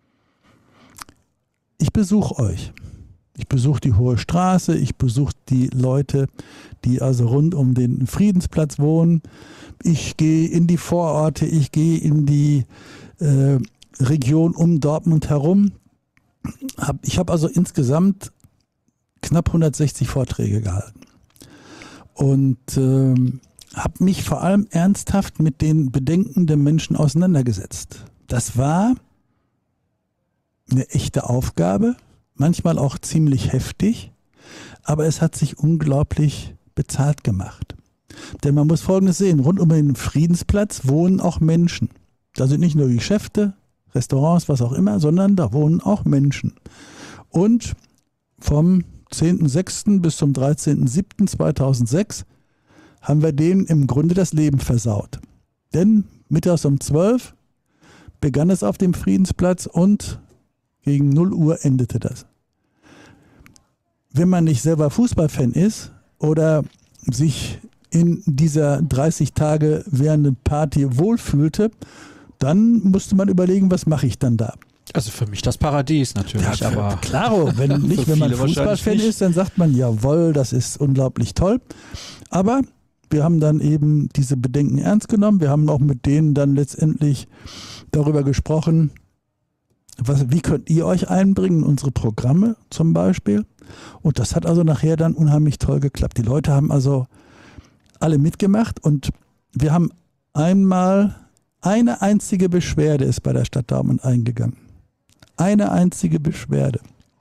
B: ich besuche euch. Ich besuche die Hohe Straße, ich besuche die Leute, die also rund um den Friedensplatz wohnen. Ich gehe in die Vororte, ich gehe in die äh, Region um Dortmund herum. Hab, ich habe also insgesamt knapp hundertsechzig Vorträge gehalten und äh, habe mich vor allem ernsthaft mit den Bedenken der Menschen auseinandergesetzt. Das war eine echte Aufgabe, manchmal auch ziemlich heftig, aber es hat sich unglaublich bezahlt gemacht. Denn man muss Folgendes sehen, rund um den Friedensplatz wohnen auch Menschen. Da sind nicht nur Geschäfte, Restaurants, was auch immer, sondern da wohnen auch Menschen. Und vom zehnten sechsten bis zum dreizehnten siebten zweitausendsechs haben wir denen im Grunde das Leben versaut. Denn mittags um zwölf begann es auf dem Friedensplatz und gegen null Uhr endete das. Wenn man nicht selber Fußballfan ist oder sich in dieser dreißig Tage währenden Party wohlfühlte, dann musste man überlegen, was mache ich dann da?
A: Also für mich das Paradies natürlich,
B: ja,
A: aber
B: klaro, wenn nicht, wenn man Fußballfan ist, dann sagt man, jawohl, das ist unglaublich toll. Aber wir haben dann eben diese Bedenken ernst genommen. Wir haben auch mit denen dann letztendlich darüber gesprochen, was, wie könnt ihr euch einbringen in unsere Programme zum Beispiel. Und das hat also nachher dann unheimlich toll geklappt. Die Leute haben also alle mitgemacht und wir haben einmal eine einzige Beschwerde ist bei der Stadt Dortmund eingegangen. Eine einzige Beschwerde.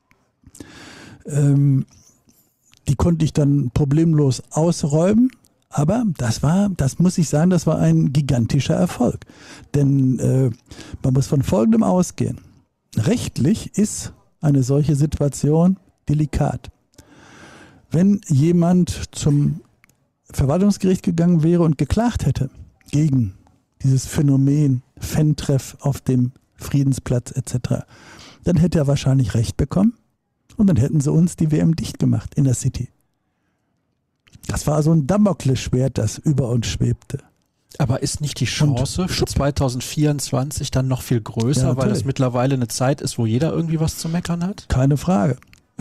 B: Ähm, die konnte ich dann problemlos ausräumen, aber das war, das muss ich sagen, das war ein gigantischer Erfolg. Denn äh, man muss von Folgendem ausgehen. Rechtlich ist eine solche Situation delikat. Wenn jemand zum Verwaltungsgericht gegangen wäre und geklagt hätte gegen dieses Phänomen Fan-Treff auf dem Friedensplatz et cetera, dann hätte er wahrscheinlich Recht bekommen und dann hätten sie uns die W M dicht gemacht in der City. Das war so ein Damoklesschwert, das über uns schwebte.
A: Aber ist nicht die Chance für zwanzig vierundzwanzig dann noch viel größer,
B: Ja,
A: weil es mittlerweile eine Zeit ist, wo jeder irgendwie was zu meckern hat?
B: Keine Frage.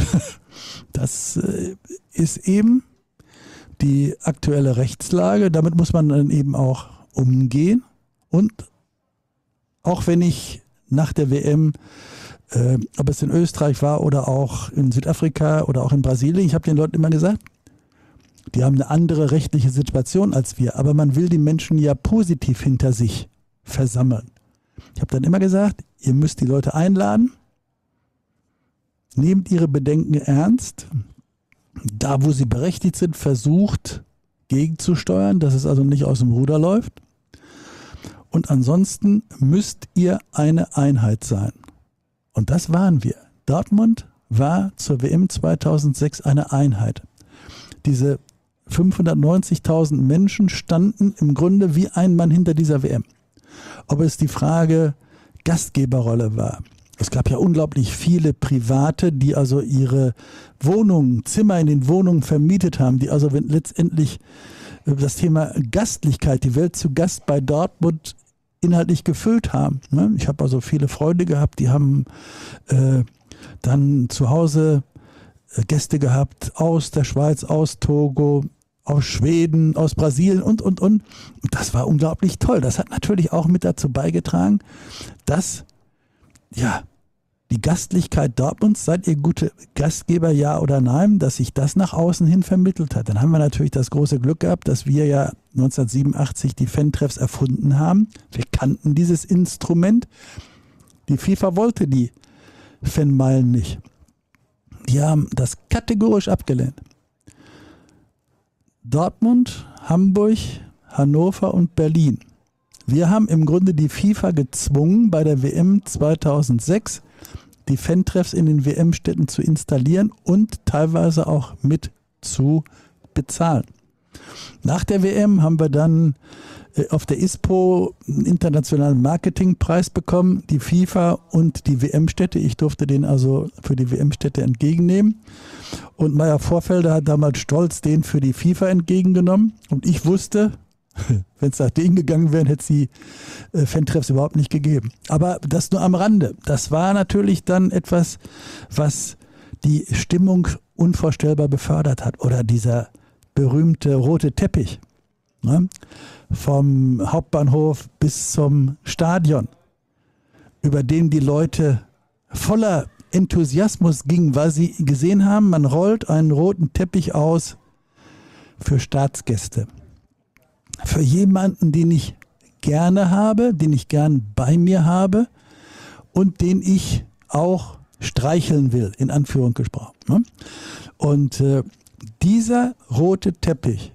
B: Das äh, ist eben die aktuelle Rechtslage. Damit muss man dann eben auch umgehen. Und auch wenn ich nach der W M, äh, ob es in Österreich war oder auch in Südafrika oder auch in Brasilien, ich habe den Leuten immer gesagt, die haben eine andere rechtliche Situation als wir, aber man will die Menschen ja positiv hinter sich versammeln. Ich habe dann immer gesagt, ihr müsst die Leute einladen, nehmt ihre Bedenken ernst, da wo sie berechtigt sind, versucht gegenzusteuern, dass es also nicht aus dem Ruder läuft. Und ansonsten müsst ihr eine Einheit sein. Und das waren wir. Dortmund war zur W M zweitausendsechs eine Einheit. Diese fünfhundertneunzigtausend Menschen standen im Grunde wie ein Mann hinter dieser W M. Ob es die Frage Gastgeberrolle war. Es gab ja unglaublich viele Private, die also ihre Wohnungen, Zimmer in den Wohnungen vermietet haben, die also wenn letztendlich das Thema Gastlichkeit, die Welt zu Gast bei Dortmund inhaltlich gefüllt haben. Ich habe also viele Freunde gehabt, die haben äh, dann zu Hause Gäste gehabt aus der Schweiz, aus Togo, aus Schweden, aus Brasilien und, und, und. Und das war unglaublich toll. Das hat natürlich auch mit dazu beigetragen, dass, ja, die Gastlichkeit Dortmunds, seid ihr gute Gastgeber, ja oder nein, dass sich das nach außen hin vermittelt hat. Dann haben wir natürlich das große Glück gehabt, dass wir ja neunzehnhundertsiebenundachtzig die Fan-Treffs erfunden haben. Wir kannten dieses Instrument. Die FIFA wollte die Fanmeilen nicht. Die haben das kategorisch abgelehnt. Dortmund, Hamburg, Hannover und Berlin. Wir haben im Grunde die FIFA gezwungen, bei der W M zweitausendsechs die Fan-Treffs in den W M-Städten zu installieren und teilweise auch mit zu bezahlen. Nach der W M haben wir dann auf der I S P O einen internationalen Marketingpreis bekommen, die FIFA und die W M-Städte. Ich durfte den also für die W M-Städte entgegennehmen. Und Meyer Vorfelder hat damals stolz den für die FIFA entgegengenommen. Und ich wusste, wenn es nach denen gegangen wäre, hätte es die äh, Fan-Treffs überhaupt nicht gegeben. Aber das nur am Rande. Das war natürlich dann etwas, was die Stimmung unvorstellbar befördert hat. Oder dieser berühmte rote Teppich, ne? Vom Hauptbahnhof bis zum Stadion, über den die Leute voller Enthusiasmus gingen, weil sie gesehen haben, man rollt einen roten Teppich aus für Staatsgäste. Für jemanden, den ich gerne habe, den ich gern bei mir habe und den ich auch streicheln will, in Anführung gesprochen. Ne? Und äh, dieser rote Teppich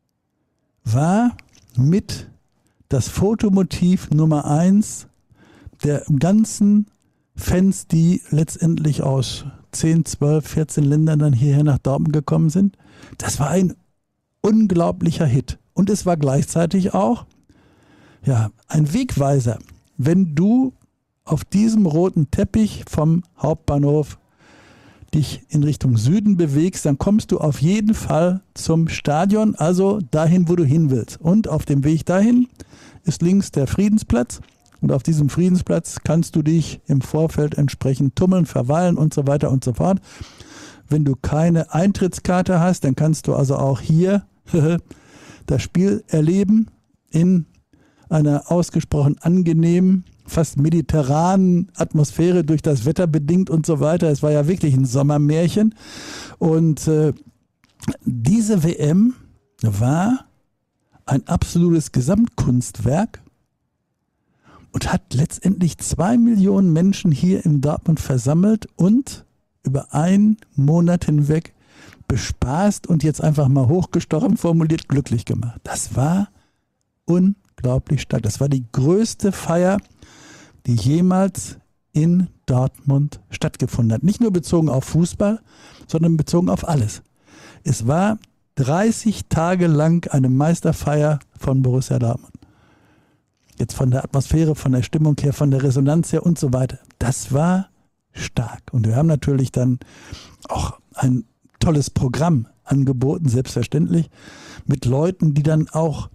B: war mit das Fotomotiv Nummer eins der ganzen Fans, die letztendlich aus zehn, zwölf, vierzehn Ländern dann hierher nach Dortmund gekommen sind. Das war ein unglaublicher Hit. Und es war gleichzeitig auch ja, ein Wegweiser. Wenn du auf diesem roten Teppich vom Hauptbahnhof dich in Richtung Süden bewegst, dann kommst du auf jeden Fall zum Stadion, also dahin, wo du hin willst. Und auf dem Weg dahin ist links der Friedensplatz. Und auf diesem Friedensplatz kannst du dich im Vorfeld entsprechend tummeln, verweilen und so weiter und so fort. Wenn du keine Eintrittskarte hast, dann kannst du also auch hier das Spiel erleben in einer ausgesprochen angenehmen, fast mediterranen Atmosphäre, durch das Wetter bedingt und so weiter. Es war ja wirklich ein Sommermärchen. Und äh, diese W M war ein absolutes Gesamtkunstwerk und hat letztendlich zwei Millionen Menschen hier in Dortmund versammelt und über einen Monat hinweg bespaßt und jetzt einfach mal hochgestochen formuliert glücklich gemacht. Das war unglaublich stark. Das war die größte Feier, die jemals in Dortmund stattgefunden hat. Nicht nur bezogen auf Fußball, sondern bezogen auf alles. Es war dreißig Tage lang eine Meisterfeier von Borussia Dortmund. Jetzt von der Atmosphäre, von der Stimmung her, von der Resonanz her und so weiter. Das war stark. Und wir haben natürlich dann auch ein tolles Programm angeboten, selbstverständlich, mit Leuten, die dann auch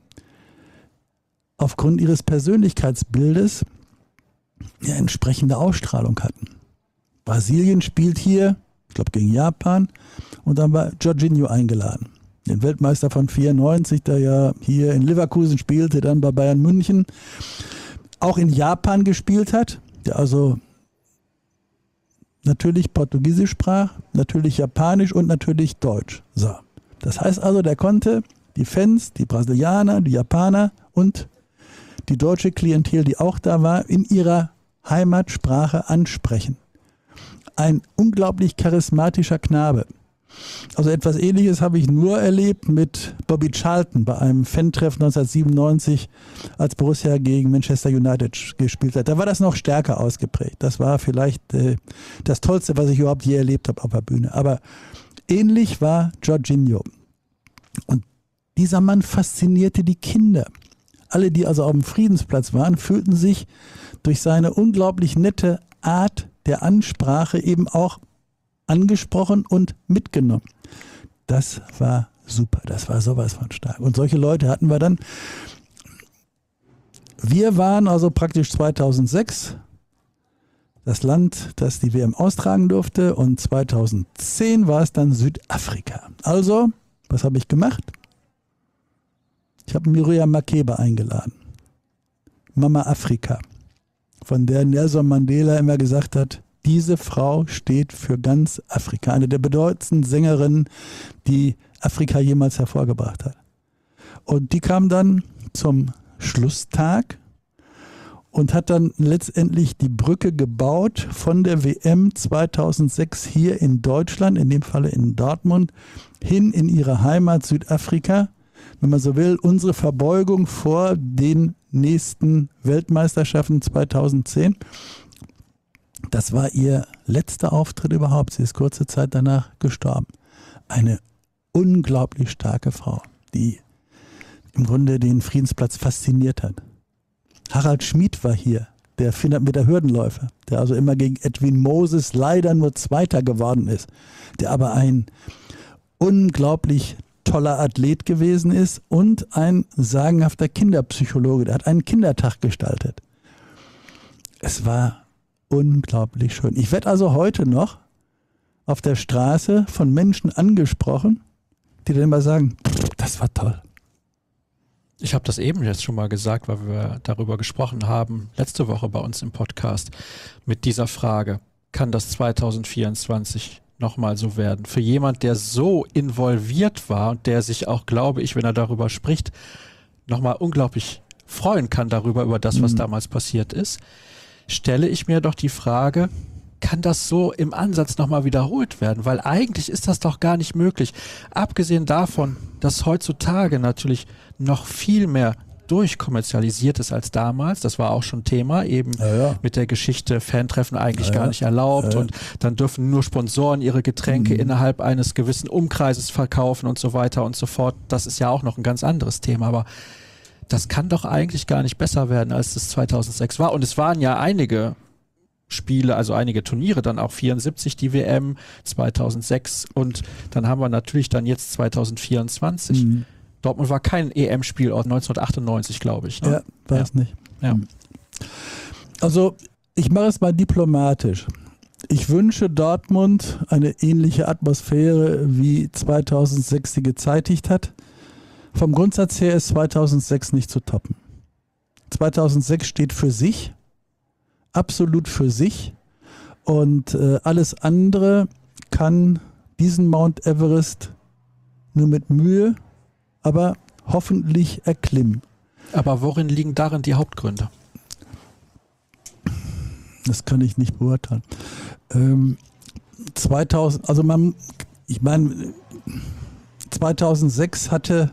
B: aufgrund ihres Persönlichkeitsbildes eine entsprechende Ausstrahlung hatten. Brasilien spielt hier, ich glaube gegen Japan, und dann war Jorginho eingeladen. Den Weltmeister von vierundneunzig, der ja hier in Leverkusen spielte, dann bei Bayern München, auch in Japan gespielt hat, der also natürlich Portugiesisch sprach, natürlich Japanisch und natürlich Deutsch. So. Das heißt also, der konnte die Fans, die Brasilianer, die Japaner und die deutsche Klientel, die auch da war, in ihrer Heimatsprache ansprechen. Ein unglaublich charismatischer Knabe. Also etwas Ähnliches habe ich nur erlebt mit Bobby Charlton bei einem Fan-Treff neunzehnhundertsiebenundneunzig, als Borussia gegen Manchester United gespielt hat. Da war das noch stärker ausgeprägt. Das war vielleicht äh, das Tollste, was ich überhaupt je erlebt habe auf der Bühne. Aber ähnlich war Jorginho. Und dieser Mann faszinierte die Kinder. Alle, die also auf dem Friedensplatz waren, fühlten sich durch seine unglaublich nette Art der Ansprache eben auch angesprochen und mitgenommen. Das war super, das war sowas von stark. Und solche Leute hatten wir dann. Wir waren also praktisch zweitausendsechs das Land, das die W M austragen durfte, und zweitausendzehn war es dann Südafrika. Also, was habe ich gemacht? Ich habe Miriam Makeba eingeladen. Mama Afrika, von der Nelson Mandela immer gesagt hat, diese Frau steht für ganz Afrika. Eine der bedeutendsten Sängerinnen, die Afrika jemals hervorgebracht hat. Und die kam dann zum Schlusstag und hat dann letztendlich die Brücke gebaut von der W M zweitausendsechs hier in Deutschland, in dem Falle in Dortmund, hin in ihre Heimat Südafrika. Wenn man so will, unsere Verbeugung vor den nächsten Weltmeisterschaften zweitausendzehn. Das war ihr letzter Auftritt überhaupt. Sie ist kurze Zeit danach gestorben. Eine unglaublich starke Frau, die im Grunde den Friedensplatz fasziniert hat. Harald Schmid war hier, der vierhundert Meter Hürdenläufer, der also immer gegen Edwin Moses leider nur Zweiter geworden ist, der aber ein unglaublich toller Athlet gewesen ist und ein sagenhafter Kinderpsychologe. Der hat einen Kindertag gestaltet. Es war unglaublich schön. Ich werde also heute noch auf der Straße von Menschen angesprochen, die dann immer sagen, das war toll.
A: Ich habe das eben jetzt schon mal gesagt, weil wir darüber gesprochen haben, letzte Woche bei uns im Podcast, mit dieser Frage, kann das zweitausendvierundzwanzig nochmal so werden? Für jemand, der so involviert war und der sich auch, glaube ich, wenn er darüber spricht, nochmal unglaublich freuen kann darüber, über das, was mhm. damals passiert ist, stelle ich mir doch die Frage, kann das so im Ansatz nochmal wiederholt werden? Weil eigentlich ist das doch gar nicht möglich. Abgesehen davon, dass heutzutage natürlich noch viel mehr durchkommerzialisiert ist als damals. Das war auch schon Thema, eben
B: ja, ja.
A: mit der Geschichte Fantreffen eigentlich
B: ja,
A: gar
B: ja.
A: nicht erlaubt
B: ja, ja.
A: und dann dürfen nur Sponsoren ihre Getränke
B: mhm.
A: innerhalb eines gewissen Umkreises verkaufen und so weiter und so fort. Das ist ja auch noch ein ganz anderes Thema, aber das kann doch eigentlich gar nicht besser werden, als das zweitausendsechs war. Und es waren ja einige Spiele, also einige Turniere, dann auch vierundsiebzig die W M, zweitausendsechs und dann haben wir natürlich dann jetzt zweitausendvierundzwanzig. Mhm. Dortmund war kein E M-Spielort neunzehnhundertachtundneunzig, glaube ich. Ne?
B: Ja, war es
A: ja.
B: nicht.
A: Ja.
B: Also ich mache es mal diplomatisch. Ich wünsche Dortmund eine ähnliche Atmosphäre, wie zweitausendsechs sie gezeitigt hat. Vom Grundsatz her ist zweitausendsechs nicht zu toppen. zweitausendsechs steht für sich, absolut für sich und äh, alles andere kann diesen Mount Everest nur mit Mühe, aber hoffentlich erklimmen.
A: Aber worin liegen darin die Hauptgründe?
B: Das kann ich nicht beurteilen. Ähm, zweitausend, also man, ich meine, zweitausendsechs hatte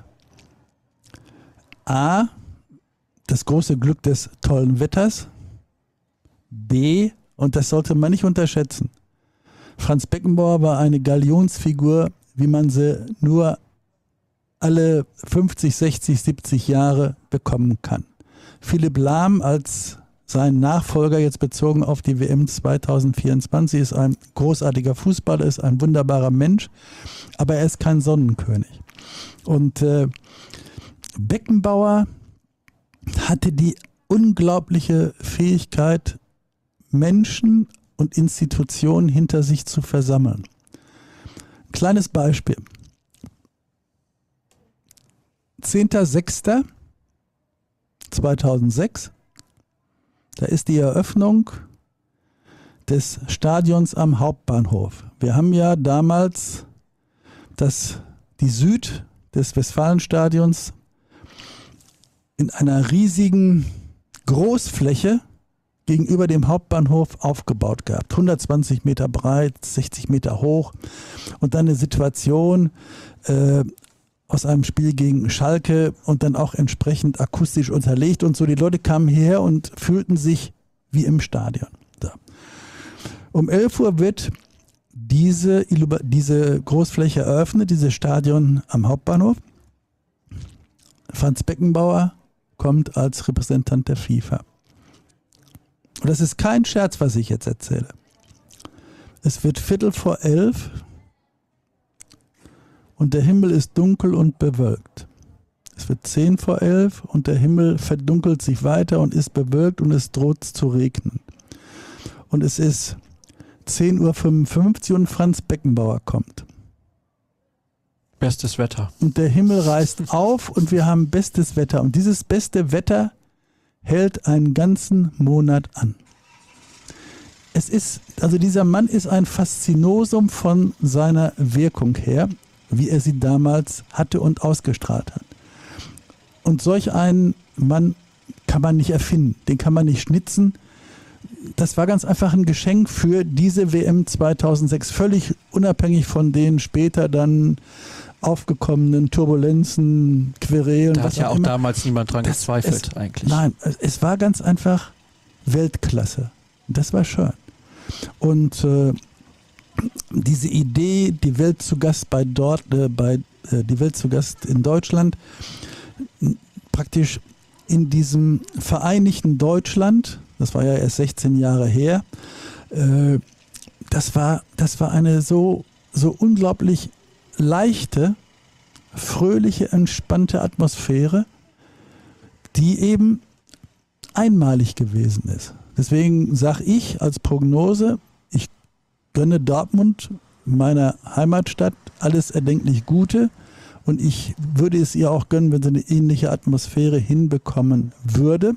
B: A, das große Glück des tollen Wetters, B, und das sollte man nicht unterschätzen, Franz Beckenbauer war eine Galionsfigur, wie man sie nur alle fünfzig, sechzig, siebzig Jahre bekommen kann. Philipp Lahm als sein Nachfolger, jetzt bezogen auf die W M zweitausendvierundzwanzig, ist ein großartiger Fußballer, ist ein wunderbarer Mensch, aber er ist kein Sonnenkönig. Und äh, Beckenbauer hatte die unglaubliche Fähigkeit, Menschen und Institutionen hinter sich zu versammeln. Kleines Beispiel. zehnter sechster zweitausendsechs, da ist die Eröffnung des Stadions am Hauptbahnhof. Wir haben ja damals das, die Süd des Westfalenstadions in einer riesigen Großfläche gegenüber dem Hauptbahnhof aufgebaut gehabt. hundertzwanzig Meter breit, sechzig Meter hoch und dann eine Situation äh, aus einem Spiel gegen Schalke und dann auch entsprechend akustisch unterlegt und so. Die Leute kamen hierher und fühlten sich wie im Stadion. So. Um elf Uhr wird diese, diese Großfläche eröffnet, dieses Stadion am Hauptbahnhof. Franz Beckenbauer kommt als Repräsentant der FIFA. Und das ist kein Scherz, was ich jetzt erzähle. Es wird Viertel vor elf und der Himmel ist dunkel und bewölkt. Es wird zehn vor elf und der Himmel verdunkelt sich weiter und ist bewölkt und es droht zu regnen. Und es ist zehn Uhr fünfundfünfzig und Franz Beckenbauer kommt.
A: Bestes Wetter.
B: Und der Himmel reißt auf und wir haben bestes Wetter. Und dieses beste Wetter hält einen ganzen Monat an. Es ist, also dieser Mann ist ein Faszinosum von seiner Wirkung her, wie er sie damals hatte und ausgestrahlt hat. Und solch einen Mann kann man nicht erfinden, den kann man nicht schnitzen. Das war ganz einfach ein Geschenk für diese W M zweitausendsechs, völlig unabhängig von den später dann aufgekommenen Turbulenzen, Querelen.
A: Da hat
B: was
A: ja auch
B: immer.
A: damals niemand dran
B: das,
A: gezweifelt
B: es,
A: eigentlich.
B: Nein, es war ganz einfach Weltklasse. Das war schön. Und äh, diese Idee, die Welt zu Gast bei dort, äh, bei äh, die Welt zu Gast in Deutschland, praktisch in diesem vereinigten Deutschland, das war ja erst sechzehn Jahre her, äh, das war, das war eine so, so unglaublich leichte, fröhliche, entspannte Atmosphäre, die eben einmalig gewesen ist. Deswegen sage ich als Prognose, ich gönne Dortmund, meiner Heimatstadt, alles erdenklich Gute und ich würde es ihr auch gönnen, wenn sie eine ähnliche Atmosphäre hinbekommen würde.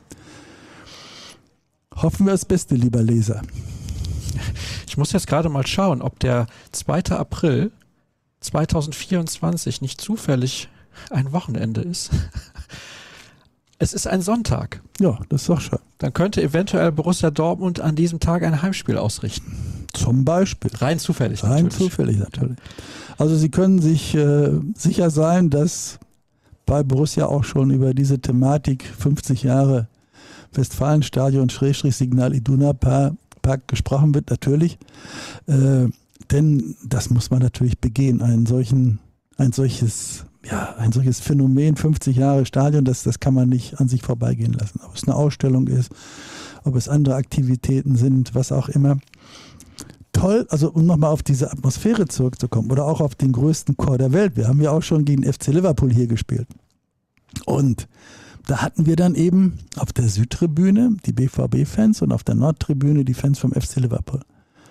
B: Hoffen wir das Beste, lieber Leser.
A: Ich muss jetzt gerade mal schauen, ob der zweiter April zweitausendvierundzwanzig nicht zufällig ein Wochenende ist. Es ist ein Sonntag.
B: Ja, das ist doch schön.
A: Dann könnte eventuell Borussia Dortmund an diesem Tag ein Heimspiel ausrichten.
B: Zum Beispiel.
A: Rein zufällig
B: Rein
A: natürlich.
B: zufällig natürlich. Also Sie können sich äh, sicher sein, dass bei Borussia auch schon über diese Thematik fünfzig Jahre Westfalenstadion Schrägstrich Signal Iduna Park gesprochen wird, natürlich. Äh, denn das muss man natürlich begehen, einen solchen, ein solches, ja, ein solches Phänomen, fünfzig Jahre Stadion, das, das kann man nicht an sich vorbeigehen lassen. Ob es eine Ausstellung ist, ob es andere Aktivitäten sind, was auch immer. Toll, also um nochmal auf diese Atmosphäre zurückzukommen oder auch auf den größten Chor der Welt. Wir haben ja auch schon gegen F C Liverpool hier gespielt. Und da hatten wir dann eben auf der Südtribüne die B V B-Fans und auf der Nordtribüne die Fans vom F C Liverpool.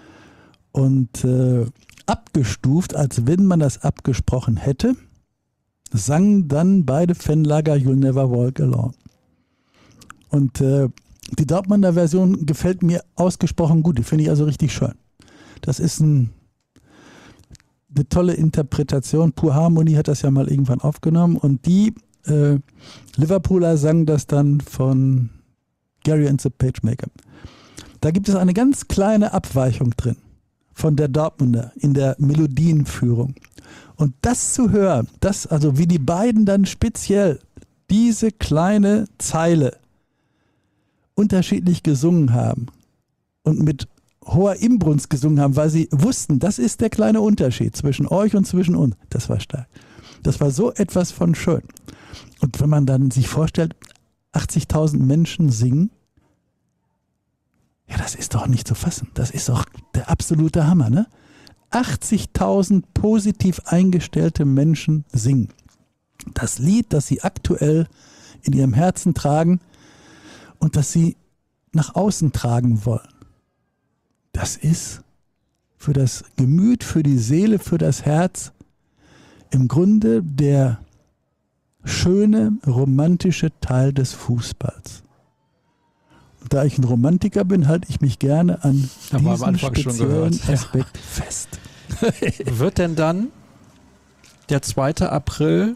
B: Und äh, abgestuft, als wenn man das abgesprochen hätte, sangen dann beide Fanlager You'll Never Walk Alone. Und äh, die Dortmunder Version gefällt mir ausgesprochen gut, die finde ich also richtig schön. Das ist ein, eine tolle Interpretation. Pur Harmony hat das ja mal irgendwann aufgenommen und die äh, Liverpooler sangen das dann von Gary and the Pagemaker. Da gibt es eine ganz kleine Abweichung drin von der Dortmunder in der Melodienführung. Und das zu hören, das, also wie die beiden dann speziell diese kleine Zeile unterschiedlich gesungen haben und mit hoher Inbrunst gesungen haben, weil sie wussten, das ist der kleine Unterschied zwischen euch und zwischen uns. Das war stark. Das war so etwas von schön. Und wenn man dann sich vorstellt, achtzigtausend Menschen singen, ja, das ist doch nicht zu fassen. Das ist doch der absolute Hammer, ne? achtzigtausend positiv eingestellte Menschen singen. Das Lied, das sie aktuell in ihrem Herzen tragen und das sie nach außen tragen wollen. Das ist für das Gemüt, für die Seele, für das Herz im Grunde der schöne, romantische Teil des Fußballs. Und da ich ein Romantiker bin, halte ich mich gerne an diesem speziellen Aspekt ja. fest.
A: Wird denn dann der zweite April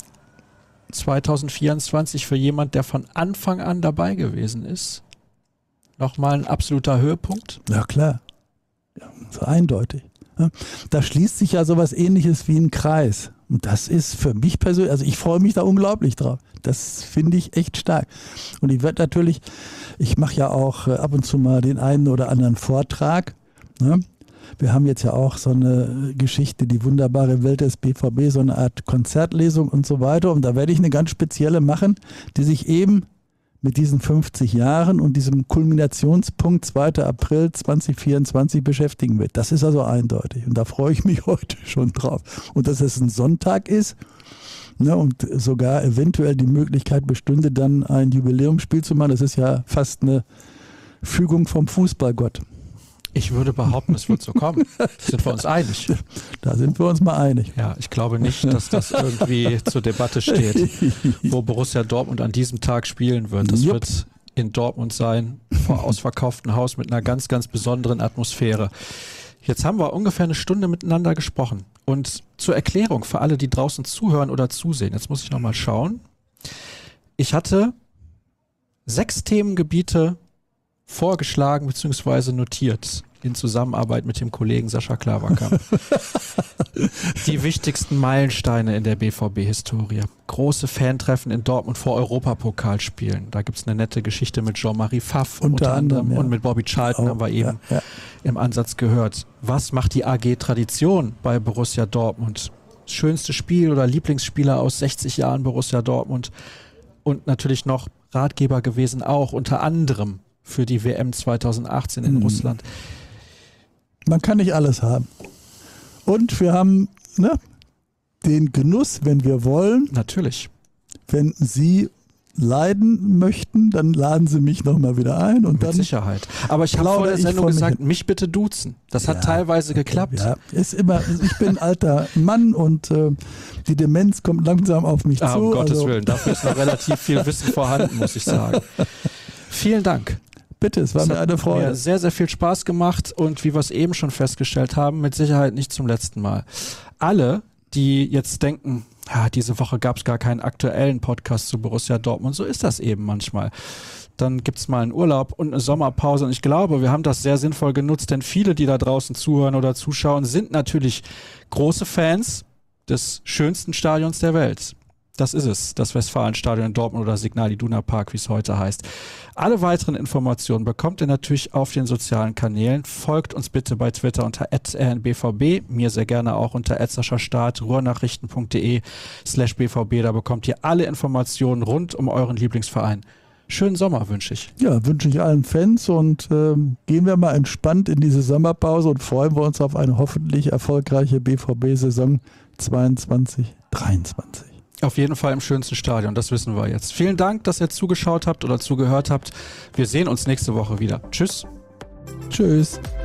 A: zweitausendvierundzwanzig für jemand, der von Anfang an dabei gewesen ist, nochmal ein absoluter Höhepunkt?
B: Ja, klar. Ja, so eindeutig. Da schließt sich ja sowas Ähnliches wie ein Kreis. Und das ist für mich persönlich, also ich freue mich da unglaublich drauf. Das finde ich echt stark. Und ich werde natürlich, ich mache ja auch ab und zu mal den einen oder anderen Vortrag. Ne? Wir haben jetzt ja auch so eine Geschichte, die wunderbare Welt des B V B, so eine Art Konzertlesung und so weiter. Und da werde ich eine ganz spezielle machen, die sich eben mit diesen fünfzig Jahren und diesem Kulminationspunkt zweiter April zweitausendvierundzwanzig beschäftigen wird. Das ist also eindeutig und da freue ich mich heute schon drauf. Und dass es ein Sonntag ist, ne, und sogar eventuell die Möglichkeit bestünde, dann ein Jubiläumsspiel zu machen, das ist ja fast eine Fügung vom Fußballgott.
A: Ich würde behaupten, es wird so kommen. Sind wir uns einig?
B: Da sind wir uns mal einig.
A: Ja, ich glaube nicht, dass das irgendwie zur Debatte steht, wo Borussia Dortmund an diesem Tag spielen wird. Das Jupp. wird in Dortmund sein, vor ausverkauftem Haus mit einer ganz, ganz besonderen Atmosphäre. Jetzt haben wir ungefähr eine Stunde miteinander gesprochen. Und zur Erklärung für alle, die draußen zuhören oder zusehen, jetzt muss ich nochmal schauen. Ich hatte sechs Themengebiete vorgeschlagen bzw. notiert in Zusammenarbeit mit dem Kollegen Sascha Klaverkamp. Die wichtigsten Meilensteine in der B V B-Historie. Große Fantreffen in Dortmund vor Europapokalspielen. Da gibt es eine nette Geschichte mit Jean-Marie Pfaff unter, unter anderem ja. und mit Bobby Charlton, oh, haben wir eben ja, ja. im Ansatz gehört. Was macht die A G Tradition bei Borussia Dortmund? Das schönste Spiel oder Lieblingsspieler aus sechzig Jahren Borussia Dortmund und natürlich noch Ratgeber gewesen auch, unter anderem für die W M zweitausendachtzehn in mhm. Russland.
B: Man kann nicht alles haben. Und wir haben ne, den Genuss, wenn wir wollen.
A: Natürlich.
B: Wenn Sie leiden möchten, dann laden Sie mich nochmal wieder ein. Und
A: Mit
B: dann
A: Sicherheit. Aber ich habe vor der Sendung gesagt, mich, mich bitte duzen. Das hat ja, teilweise geklappt.
B: Ja, ist immer, ich bin ein alter Mann und äh, die Demenz kommt langsam auf mich
A: ah,
B: zu.
A: Um Gottes
B: also.
A: Willen, dafür ist noch relativ viel Wissen vorhanden, muss ich sagen. Vielen Dank.
B: Bitte, es war
A: es
B: mir eine Freude.
A: Hat mir sehr, sehr viel Spaß gemacht und wie wir es eben schon festgestellt haben, mit Sicherheit nicht zum letzten Mal. Alle, die jetzt denken, ja, diese Woche gab es gar keinen aktuellen Podcast zu Borussia Dortmund, so ist das eben manchmal. dann gibt's mal einen Urlaub und eine Sommerpause. Und ich glaube, wir haben das sehr sinnvoll genutzt, denn viele, die da draußen zuhören oder zuschauen, sind natürlich große Fans des schönsten Stadions der Welt. Das ist es, das Westfalenstadion in Dortmund oder Signal Iduna Park, wie es heute heißt. Alle weiteren Informationen bekommt ihr natürlich auf den sozialen Kanälen. Folgt uns bitte bei Twitter unter at r n b v b, mir sehr gerne auch unter at sascha-staat, ruhrnachrichten.de slash bvb. Da bekommt ihr alle Informationen rund um euren Lieblingsverein. Schönen Sommer wünsche ich.
B: Ja, wünsche ich allen Fans und ähm, gehen wir mal entspannt in diese Sommerpause und freuen wir uns auf eine hoffentlich erfolgreiche B V B-Saison zweiundzwanzig dreiundzwanzig.
A: Auf jeden Fall im schönsten Stadion, das wissen wir jetzt. Vielen Dank, dass ihr zugeschaut habt oder zugehört habt. Wir sehen uns nächste Woche wieder. Tschüss.
B: Tschüss.